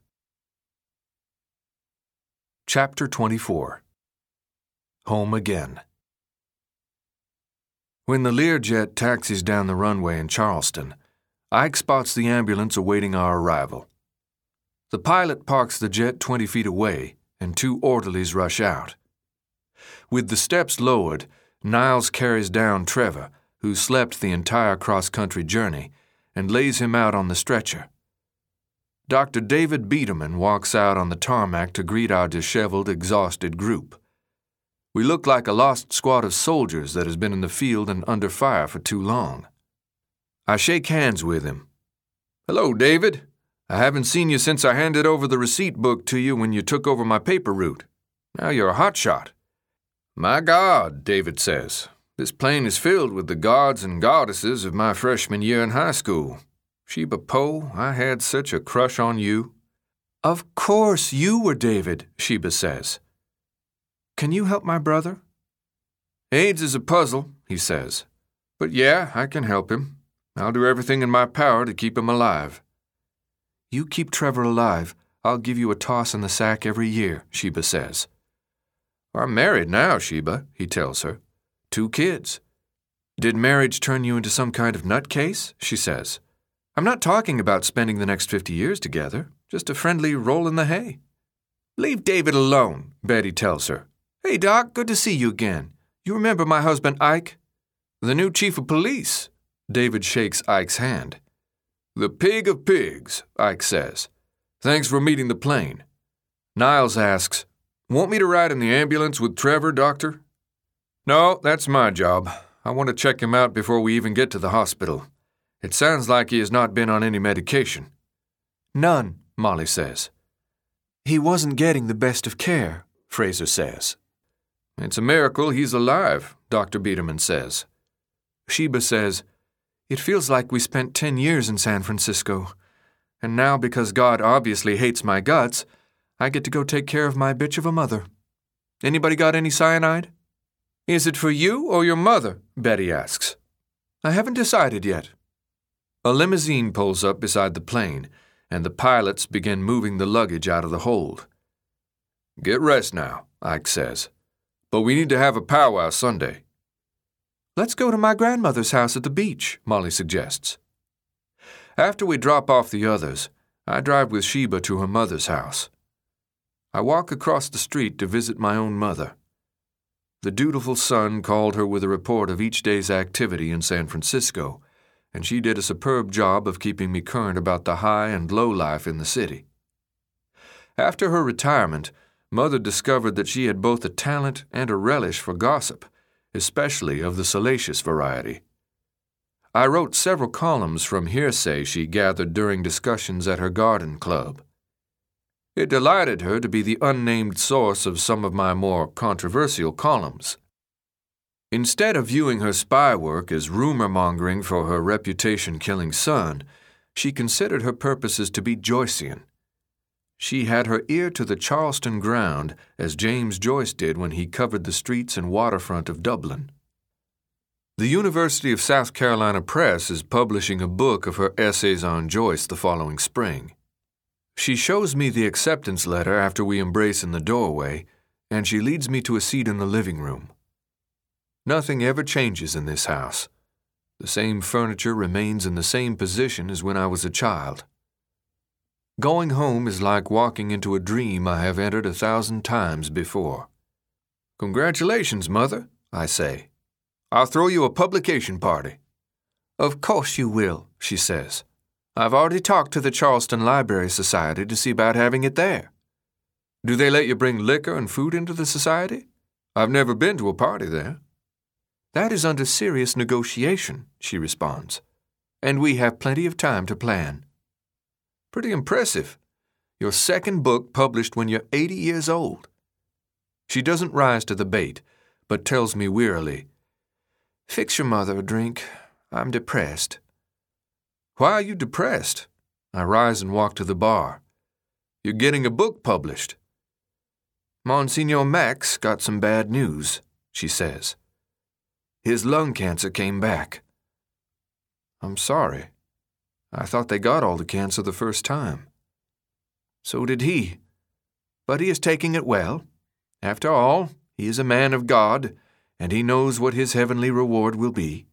Chapter twenty-four. Home Again. When the Learjet taxis down the runway in Charleston, Ike spots the ambulance awaiting our arrival. The pilot parks the jet twenty feet away, and two orderlies rush out. With the steps lowered, Niles carries down Trevor, who slept the entire cross-country journey, and lays him out on the stretcher. Doctor David Biederman walks out on the tarmac to greet our disheveled, exhausted group. We look like a lost squad of soldiers that has been in the field and under fire for too long. I shake hands with him. "Hello, David. I haven't seen you since I handed over the receipt book to you when you took over my paper route. Now you're a hotshot." "My God," David says, "this plane is filled with the gods and goddesses of my freshman year in high school. Sheba Poe, I had such a crush on you." "Of course you were David," Sheba says. "Can you help my brother?" "AIDS is a puzzle," he says. "But yeah, I can help him. I'll do everything in my power to keep him alive." "You keep Trevor alive, I'll give you a toss in the sack every year," Sheba says. "I'm married now, Sheba," he tells her. "Two kids." "Did marriage turn you into some kind of nutcase?" she says. "I'm not talking about spending the next fifty years together, just a friendly roll in the hay." "Leave David alone," Betty tells her. "Hey, Doc, good to see you again. You remember my husband Ike?" "The new chief of police." David shakes Ike's hand. The pig of pigs, Ike says. Thanks for meeting the plane. Niles asks, Want me to ride in the ambulance with Trevor, Doctor? No, that's my job. I want to check him out before we even get to the hospital. It sounds like he has not been on any medication. None, Molly says. He wasn't getting the best of care, Fraser says. It's a miracle he's alive, Doctor Biederman says. Sheba says, It feels like we spent ten years in San Francisco. And now, because God obviously hates my guts, I get to go take care of my bitch of a mother. Anybody got any cyanide? Is it for you or your mother? Betty asks. I haven't decided yet. A limousine pulls up beside the plane, and the pilots begin moving the luggage out of the hold. Get rest now, Ike says. But we need to have a powwow Sunday. Let's go to my grandmother's house at the beach, Molly suggests. After we drop off the others, I drive with Sheba to her mother's house. I walk across the street to visit my own mother. The dutiful son called her with a report of each day's activity in San Francisco, and she did a superb job of keeping me current about the high and low life in the city. After her retirement, Mother discovered that she had both a talent and a relish for gossip, especially of the salacious variety. I wrote several columns from hearsay she gathered during discussions at her garden club. It delighted her to be the unnamed source of some of my more controversial columns. Instead of viewing her spy work as rumor-mongering for her reputation-killing son, she considered her purposes to be Joycean. She had her ear to the Charleston ground, as James Joyce did when he covered the streets and waterfront of Dublin. The University of South Carolina Press is publishing a book of her essays on Joyce the following spring. She shows me the acceptance letter after we embrace in the doorway, and she leads me to a seat in the living room. Nothing ever changes in this house. The same furniture remains in the same position as when I was a child. Going home is like walking into a dream I have entered a thousand times before. Congratulations, Mother, I say. I'll throw you a publication party. Of course you will, she says. I've already talked to the Charleston Library Society to see about having it there. Do they let you bring liquor and food into the society? I've never been to a party there. That is under serious negotiation, she responds, and we have plenty of time to plan. Pretty impressive. Your second book published when you're eighty years old. She doesn't rise to the bait, but tells me wearily, Fix your mother a drink. I'm depressed. Why are you depressed? I rise and walk to the bar. You're getting a book published. Monsignor Max got some bad news, she says. His lung cancer came back. I'm sorry. I thought they got all the cancer the first time. So did he. But he is taking it well. After all, he is a man of God, and he knows what his heavenly reward will be.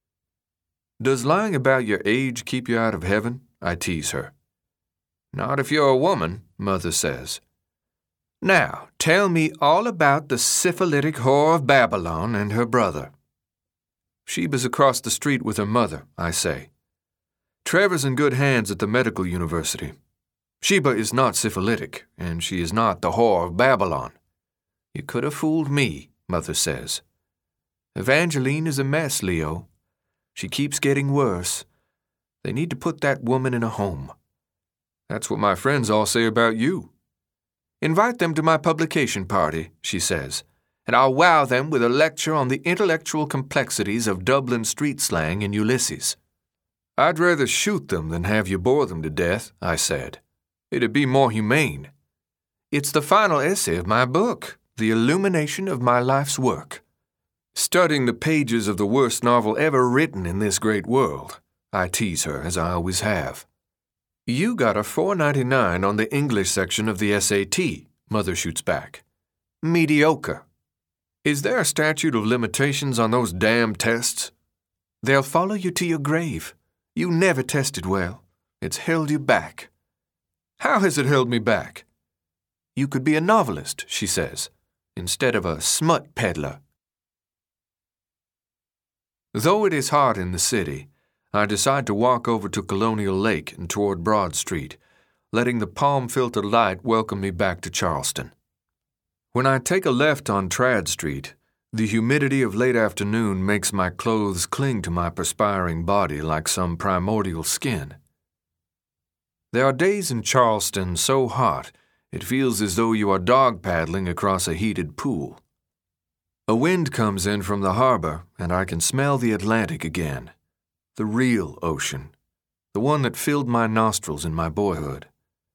Does lying about your age keep you out of heaven? I tease her. Not if you're a woman, Mother says. Now, tell me all about the syphilitic whore of Babylon and her brother. Sheba's across the street with her mother, I say. Trevor's in good hands at the medical university. Sheba is not syphilitic, and she is not the whore of Babylon. You could have fooled me, Mother says. Evangeline is a mess, Leo. She keeps getting worse. They need to put that woman in a home. That's what my friends all say about you. Invite them to my publication party, she says, and I'll wow them with a lecture on the intellectual complexities of Dublin street slang in Ulysses. I'd rather shoot them than have you bore them to death, I said. It'd be more humane. It's the final essay of my book, The Illumination of My Life's Work. Studying the pages of the worst novel ever written in this great world, I tease her as I always have. You got a four ninety-nine on the English section of the S A T, Mother shoots back. Mediocre. Is there a statute of limitations on those damn tests? They'll follow you to your grave. You never tested well. It's held you back. How has it held me back? You could be a novelist, she says, instead of a smut peddler. Though it is hot in the city, I decide to walk over to Colonial Lake and toward Broad Street, letting the palm-filtered light welcome me back to Charleston. When I take a left on Trad Street, the humidity of late afternoon makes my clothes cling to my perspiring body like some primordial skin. There are days in Charleston so hot it feels as though you are dog paddling across a heated pool. A wind comes in from the harbor, and I can smell the Atlantic again, the real ocean, the one that filled my nostrils in my boyhood.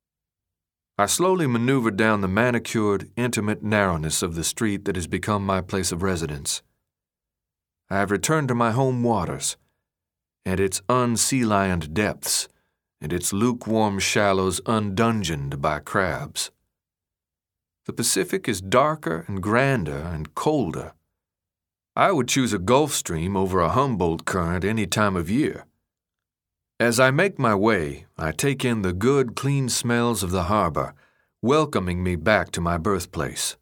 I slowly maneuvered down the manicured, intimate narrowness of the street that has become my place of residence. I have returned to my home waters, and its unsea-lioned depths, and its lukewarm shallows undungeoned by crabs. The Pacific is darker and grander and colder. I would choose a Gulf Stream over a Humboldt current any time of year. As I make my way, I take in the good, clean smells of the harbor, welcoming me back to my birthplace.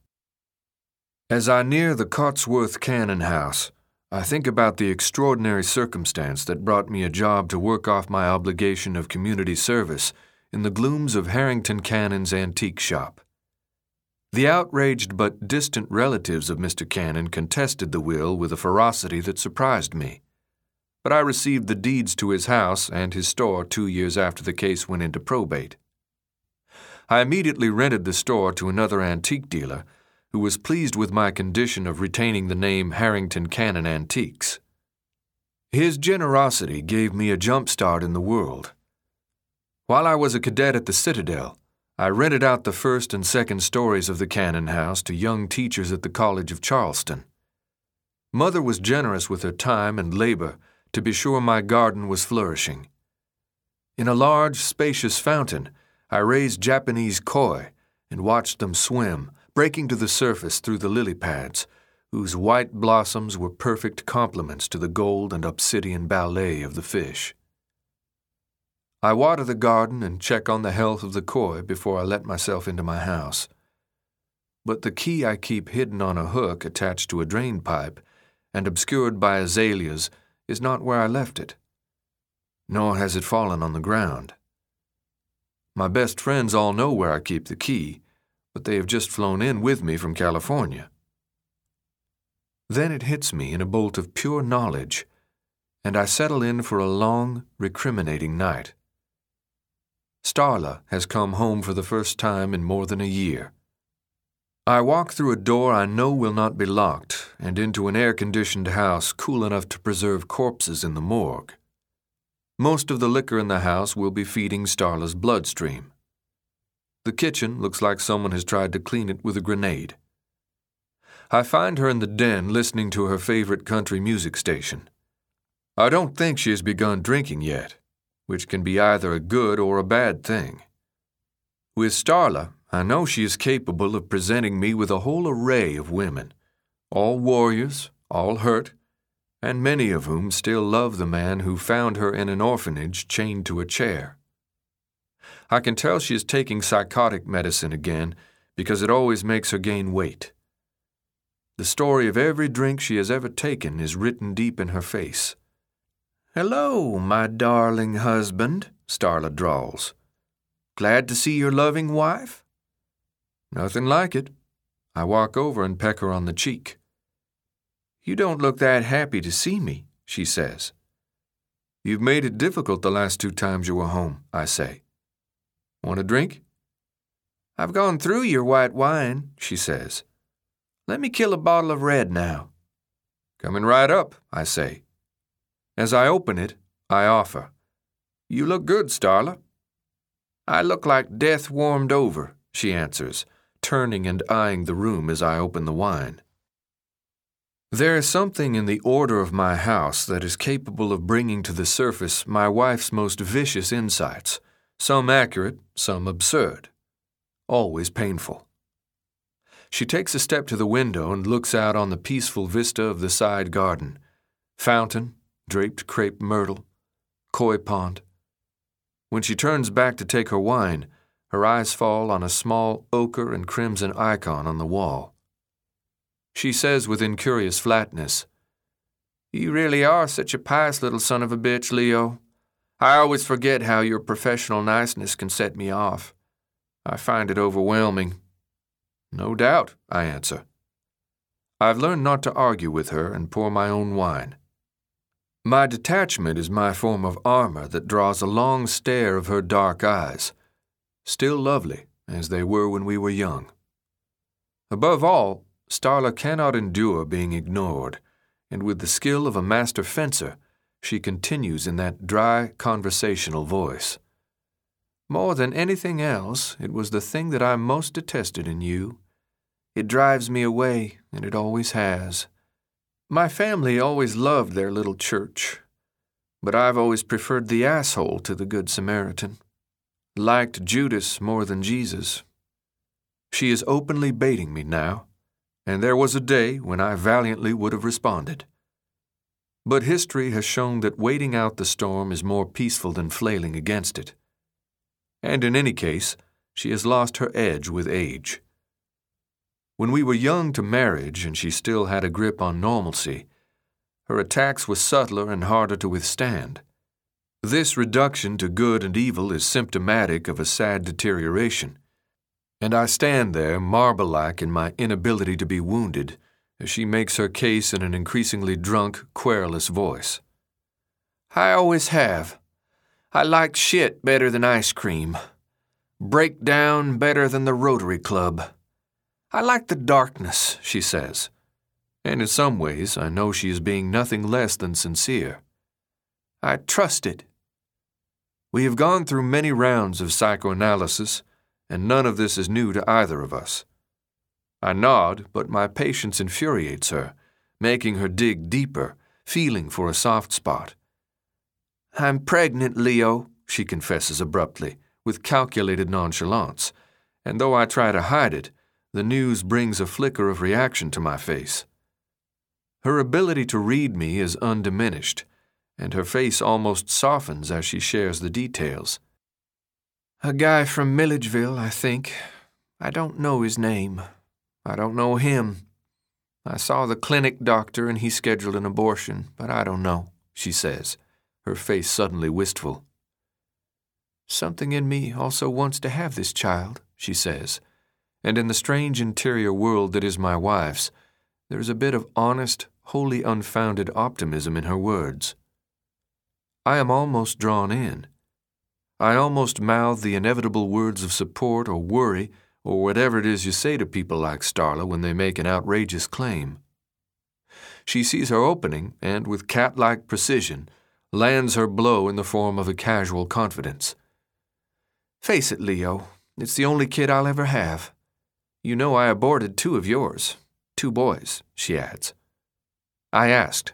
As I near the Cotsworth Cannon House, I think about the extraordinary circumstance that brought me a job to work off my obligation of community service in the glooms of Harrington Cannon's antique shop. The outraged but distant relatives of Mister Cannon contested the will with a ferocity that surprised me. But I received the deeds to his house and his store two years after the case went into probate. I immediately rented the store to another antique dealer who was pleased with my condition of retaining the name Harrington Cannon Antiques. His generosity gave me a jump start in the world. While I was a cadet at the Citadel, I rented out the first and second stories of the Cannon House to young teachers at the College of Charleston. Mother was generous with her time and labor to be sure my garden was flourishing. In a large, spacious fountain, I raised Japanese koi and watched them swim, breaking to the surface through the lily pads, whose white blossoms were perfect complements to the gold and obsidian ballet of the fish. I water the garden and check on the health of the koi before I let myself into my house. But the key I keep hidden on a hook attached to a drain pipe and obscured by azaleas is not where I left it, nor has it fallen on the ground. My best friends all know where I keep the key, but they have just flown in with me from California. Then it hits me in a bolt of pure knowledge, and I settle in for a long, recriminating night. Starla has come home for the first time in more than a year. I walk through a door I know will not be locked and into an air-conditioned house cool enough to preserve corpses in the morgue. Most of the liquor in the house will be feeding Starla's bloodstream. The kitchen looks like someone has tried to clean it with a grenade. I find her in the den listening to her favorite country music station. I don't think she has begun drinking yet, which can be either a good or a bad thing. With Starla, I know she is capable of presenting me with a whole array of women, all warriors, all hurt, and many of whom still love the man who found her in an orphanage chained to a chair. I can tell she is taking psychotic medicine again because it always makes her gain weight. The story of every drink she has ever taken is written deep in her face. "Hello, my darling husband," Starla drawls. "Glad to see your loving wife?" "Nothing like it." I walk over and peck her on the cheek. "You don't look that happy to see me," she says. "You've made it difficult the last two times you were home," I say. "Want a drink?" "I've gone through your white wine," she says. "Let me kill a bottle of red now." "Coming right up," I say. As I open it, I offer, "You look good, Starla." "I look like death warmed over," she answers, turning and eyeing the room as I open the wine. There is something in the order of my house that is capable of bringing to the surface my wife's most vicious insights, some accurate, some absurd, always painful. She takes a step to the window and looks out on the peaceful vista of the side garden, fountain, draped crepe myrtle, koi pond. When she turns back to take her wine, her eyes fall on a small ochre and crimson icon on the wall. She says with incurious flatness, You really are such a pious little son of a bitch, Leo. I always forget how your professional niceness can set me off. I find it overwhelming. No doubt, I answer. I've learned not to argue with her and pour my own wine. My detachment is my form of armor that draws a long stare of her dark eyes, still lovely as they were when we were young. Above all, Starla cannot endure being ignored, and with the skill of a master fencer, she continues in that dry, conversational voice. More than anything else, it was the thing that I most detested in you. It drives me away, and it always has. My family always loved their little church, but I've always preferred the asshole to the Good Samaritan. Liked Judas more than Jesus. She is openly baiting me now, and there was a day when I valiantly would have responded. But history has shown that waiting out the storm is more peaceful than flailing against it. And in any case, she has lost her edge with age. When we were young to marriage and she still had a grip on normalcy, her attacks were subtler and harder to withstand. This reduction to good and evil is symptomatic of a sad deterioration, and I stand there marble-like in my inability to be wounded as she makes her case in an increasingly drunk, querulous voice. I always have. I like shit better than ice cream. Breakdown better than the Rotary Club. I like the darkness, she says, and in some ways I know she is being nothing less than sincere. I trust it. We have gone through many rounds of psychoanalysis, and none of this is new to either of us. I nod, but my patience infuriates her, making her dig deeper, feeling for a soft spot. I'm pregnant, Leo, she confesses abruptly, with calculated nonchalance, and though I try to hide it, the news brings a flicker of reaction to my face. Her ability to read me is undiminished, and her face almost softens as she shares the details. A guy from Milledgeville, I think. I don't know his name. I don't know him. I saw the clinic doctor and he scheduled an abortion, but I don't know, she says, her face suddenly wistful. Something in me also wants to have this child, she says, and in the strange interior world that is my wife's, there is a bit of honest, wholly unfounded optimism in her words. I am almost drawn in. I almost mouth the inevitable words of support or worry or whatever it is you say to people like Starla when they make an outrageous claim. She sees her opening and, with cat-like precision, lands her blow in the form of a casual confidence. Face it, Leo, it's the only kid I'll ever have. You know I aborted two of yours. Two boys, she adds. I asked.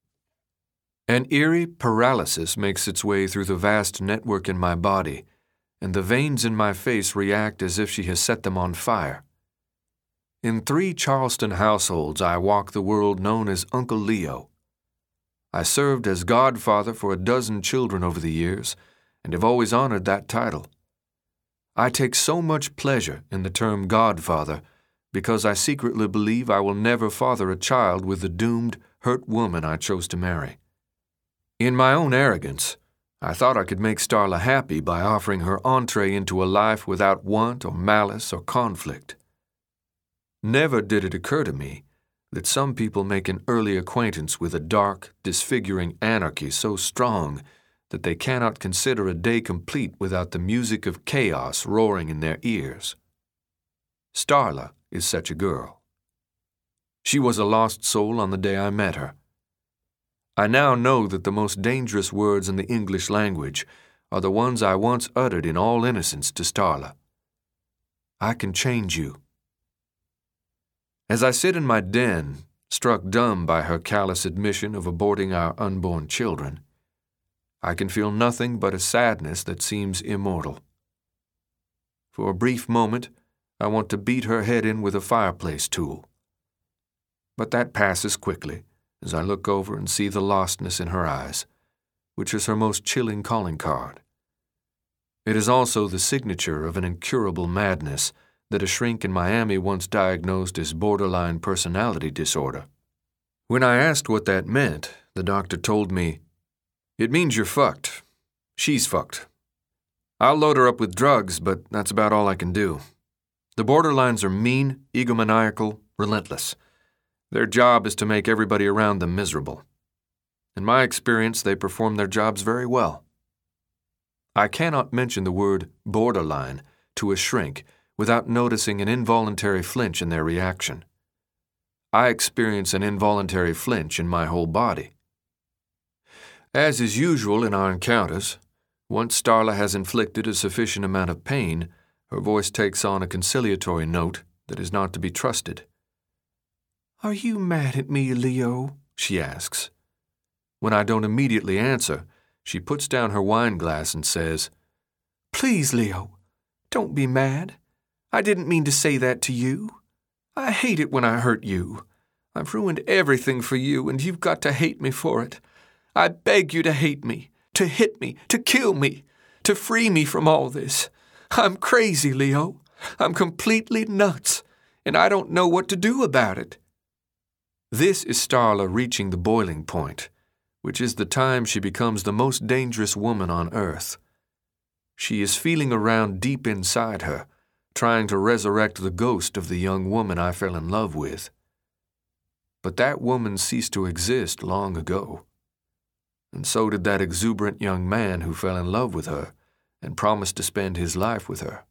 An eerie paralysis makes its way through the vast network in my body, and the veins in my face react as if she has set them on fire. In three Charleston households, I walk the world known as Uncle Leo. I served as godfather for a dozen children over the years, and have always honored that title. I take so much pleasure in the term godfather because I secretly believe I will never father a child with the doomed, hurt woman I chose to marry. In my own arrogance, I thought I could make Starla happy by offering her entree into a life without want or malice or conflict. Never did it occur to me that some people make an early acquaintance with a dark, disfiguring anarchy so strong that they cannot consider a day complete without the music of chaos roaring in their ears. Starla is such a girl. She was a lost soul on the day I met her. I now know that the most dangerous words in the English language are the ones I once uttered in all innocence to Starla. I can change you. As I sit in my den, struck dumb by her callous admission of aborting our unborn children, I can feel nothing but a sadness that seems immortal. For a brief moment, I want to beat her head in with a fireplace tool. But that passes quickly as I look over and see the lostness in her eyes, which is her most chilling calling card. It is also the signature of an incurable madness that a shrink in Miami once diagnosed as borderline personality disorder. When I asked what that meant, The doctor told me, "It means you're fucked. She's fucked. I'll load her up with drugs, but that's about all I can do. The borderlines are mean, egomaniacal, relentless. Their job is to make everybody around them miserable. In my experience, they perform their jobs very well." I cannot mention the word borderline to a shrink without noticing an involuntary flinch in their reaction. I experience an involuntary flinch in my whole body. As is usual in our encounters, once Starla has inflicted a sufficient amount of pain, her voice takes on a conciliatory note that is not to be trusted. "Are you mad at me, Leo?" she asks. When I don't immediately answer, she puts down her wine glass and says, "Please, Leo, don't be mad. I didn't mean to say that to you. I hate it when I hurt you. I've ruined everything for you, and you've got to hate me for it. I beg you to hate me, to hit me, to kill me, to free me from all this. I'm crazy, Leo. I'm completely nuts, and I don't know what to do about it." This is Starla reaching the boiling point, which is the time she becomes the most dangerous woman on earth. She is feeling around deep inside her, trying to resurrect the ghost of the young woman I fell in love with. But that woman ceased to exist long ago. And so did that exuberant young man who fell in love with her and promised to spend his life with her.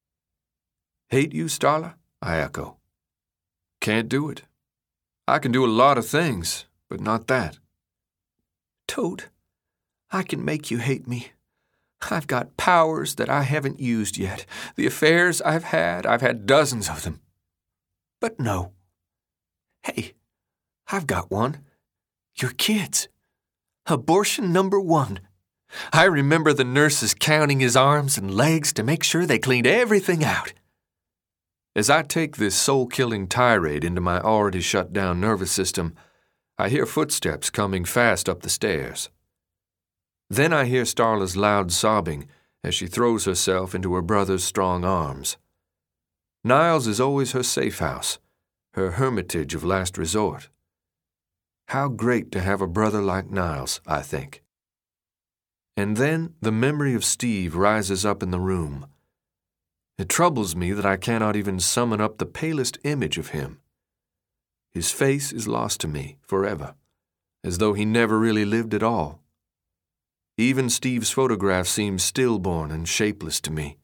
"Hate you, Starla?" I echo. "Can't do it. I can do a lot of things, but not that." "Toad, I can make you hate me. I've got powers that I haven't used yet. The affairs I've had, I've had dozens of them. But no. Hey, I've got one. Your kids. Abortion number one. I remember the nurses counting his arms and legs to make sure they cleaned everything out." As I take this soul-killing tirade into my already shut-down nervous system, I hear footsteps coming fast up the stairs. Then I hear Starla's loud sobbing as she throws herself into her brother's strong arms. Niles is always her safe house, her hermitage of last resort. How great to have a brother like Niles, I think. And then the memory of Steve rises up in the room. It troubles me that I cannot even summon up the palest image of him. His face is lost to me forever, as though he never really lived at all. Even Steve's photograph seems stillborn and shapeless to me.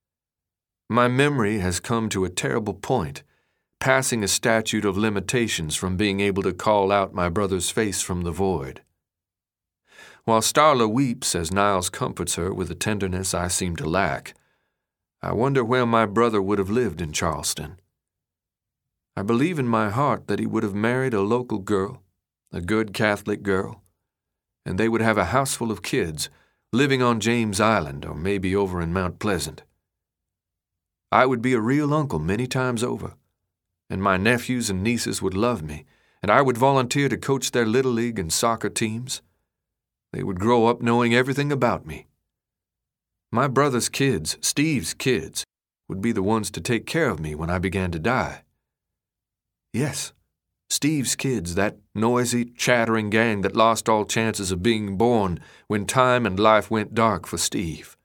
My memory has come to a terrible point, passing a statute of limitations from being able to call out my brother's face from the void. While Starla weeps as Niles comforts her with a tenderness I seem to lack, I wonder where my brother would have lived in Charleston. I believe in my heart that he would have married a local girl, a good Catholic girl, and they would have a house full of kids, living on James Island or maybe over in Mount Pleasant. I would be a real uncle many times over, and my nephews and nieces would love me, and I would volunteer to coach their little league and soccer teams. They would grow up knowing everything about me. My brother's kids, Steve's kids, would be the ones to take care of me when I began to die. Yes, Steve's kids, that noisy, chattering gang that lost all chances of being born when time and life went dark for Steve.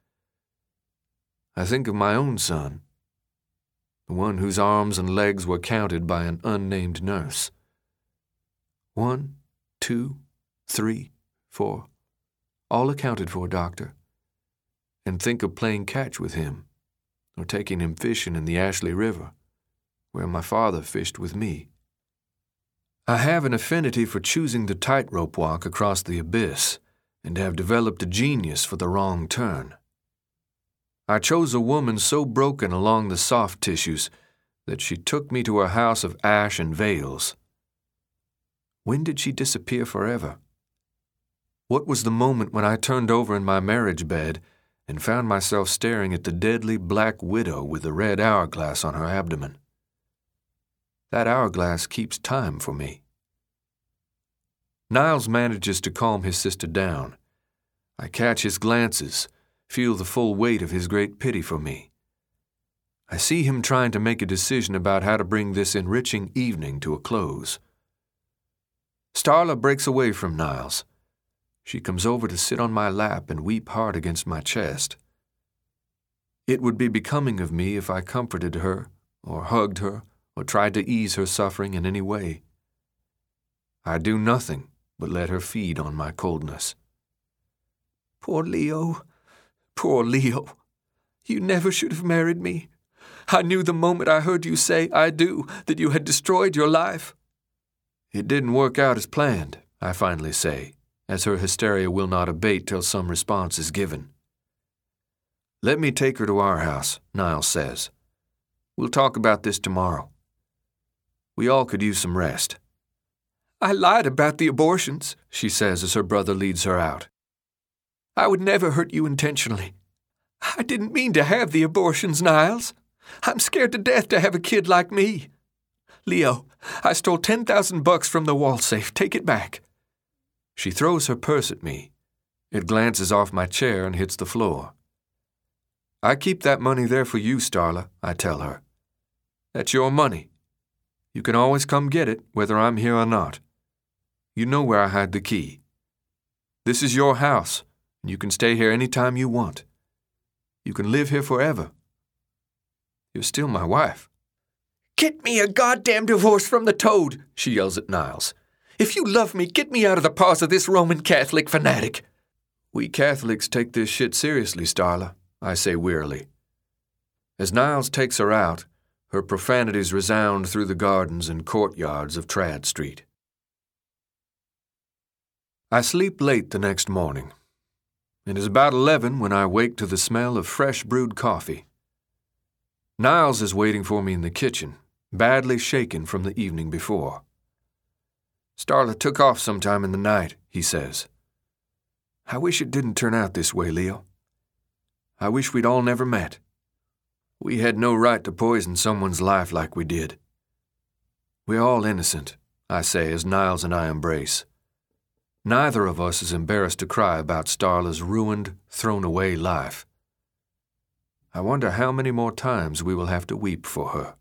I think of my own son, the one whose arms and legs were counted by an unnamed nurse. One, two, three, four, all accounted for, doctor. And think of playing catch with him, or taking him fishing in the Ashley River, where my father fished with me. I have an affinity for choosing the tightrope walk across the abyss, and have developed a genius for the wrong turn. I chose a woman so broken along the soft tissues that she took me to her house of ash and veils. When did she disappear forever? What was the moment when I turned over in my marriage bed and found myself staring at the deadly black widow with the red hourglass on her abdomen? That hourglass keeps time for me. Niles manages to calm his sister down. I catch his glances, feel the full weight of his great pity for me. I see him trying to make a decision about how to bring this enriching evening to a close. Starla breaks away from Niles. She comes over to sit on my lap and weep hard against my chest. It would be becoming of me if I comforted her, or hugged her, or tried to ease her suffering in any way. I do nothing but let her feed on my coldness. Poor Leo, poor Leo. You never should have married me. I knew the moment I heard you say, I do, that you had destroyed your life. It didn't work out as planned, I finally say, as her hysteria will not abate till some response is given. Let me take her to our house, Niles says. We'll talk about this tomorrow. We all could use some rest. I lied about the abortions, she says as her brother leads her out. I would never hurt you intentionally. I didn't mean to have the abortions, Niles. I'm scared to death to have a kid like me. Leo, I stole ten thousand bucks from the wall safe. Take it back. She throws her purse at me. It glances off my chair and hits the floor. I keep that money there for you, Starla, I tell her. That's your money. You can always come get it, whether I'm here or not. You know where I hide the key. This is your house, and you can stay here any time you want. You can live here forever. You're still my wife. Get me a goddamn divorce from the toad, she yells at Niles. If you love me, get me out of the paws of this Roman Catholic fanatic. We Catholics take this shit seriously, Starla, I say wearily. As Niles takes her out, her profanities resound through the gardens and courtyards of Trad Street. I sleep late the next morning. It is about eleven when I wake to the smell of fresh brewed coffee. Niles is waiting for me in the kitchen, badly shaken from the evening before. Starla took off sometime in the night, he says. I wish it didn't turn out this way, Leo. I wish we'd all never met. We had no right to poison someone's life like we did. We're all innocent, I say as Niles and I embrace. Neither of us is embarrassed to cry about Starla's ruined, thrown-away life. I wonder how many more times we will have to weep for her.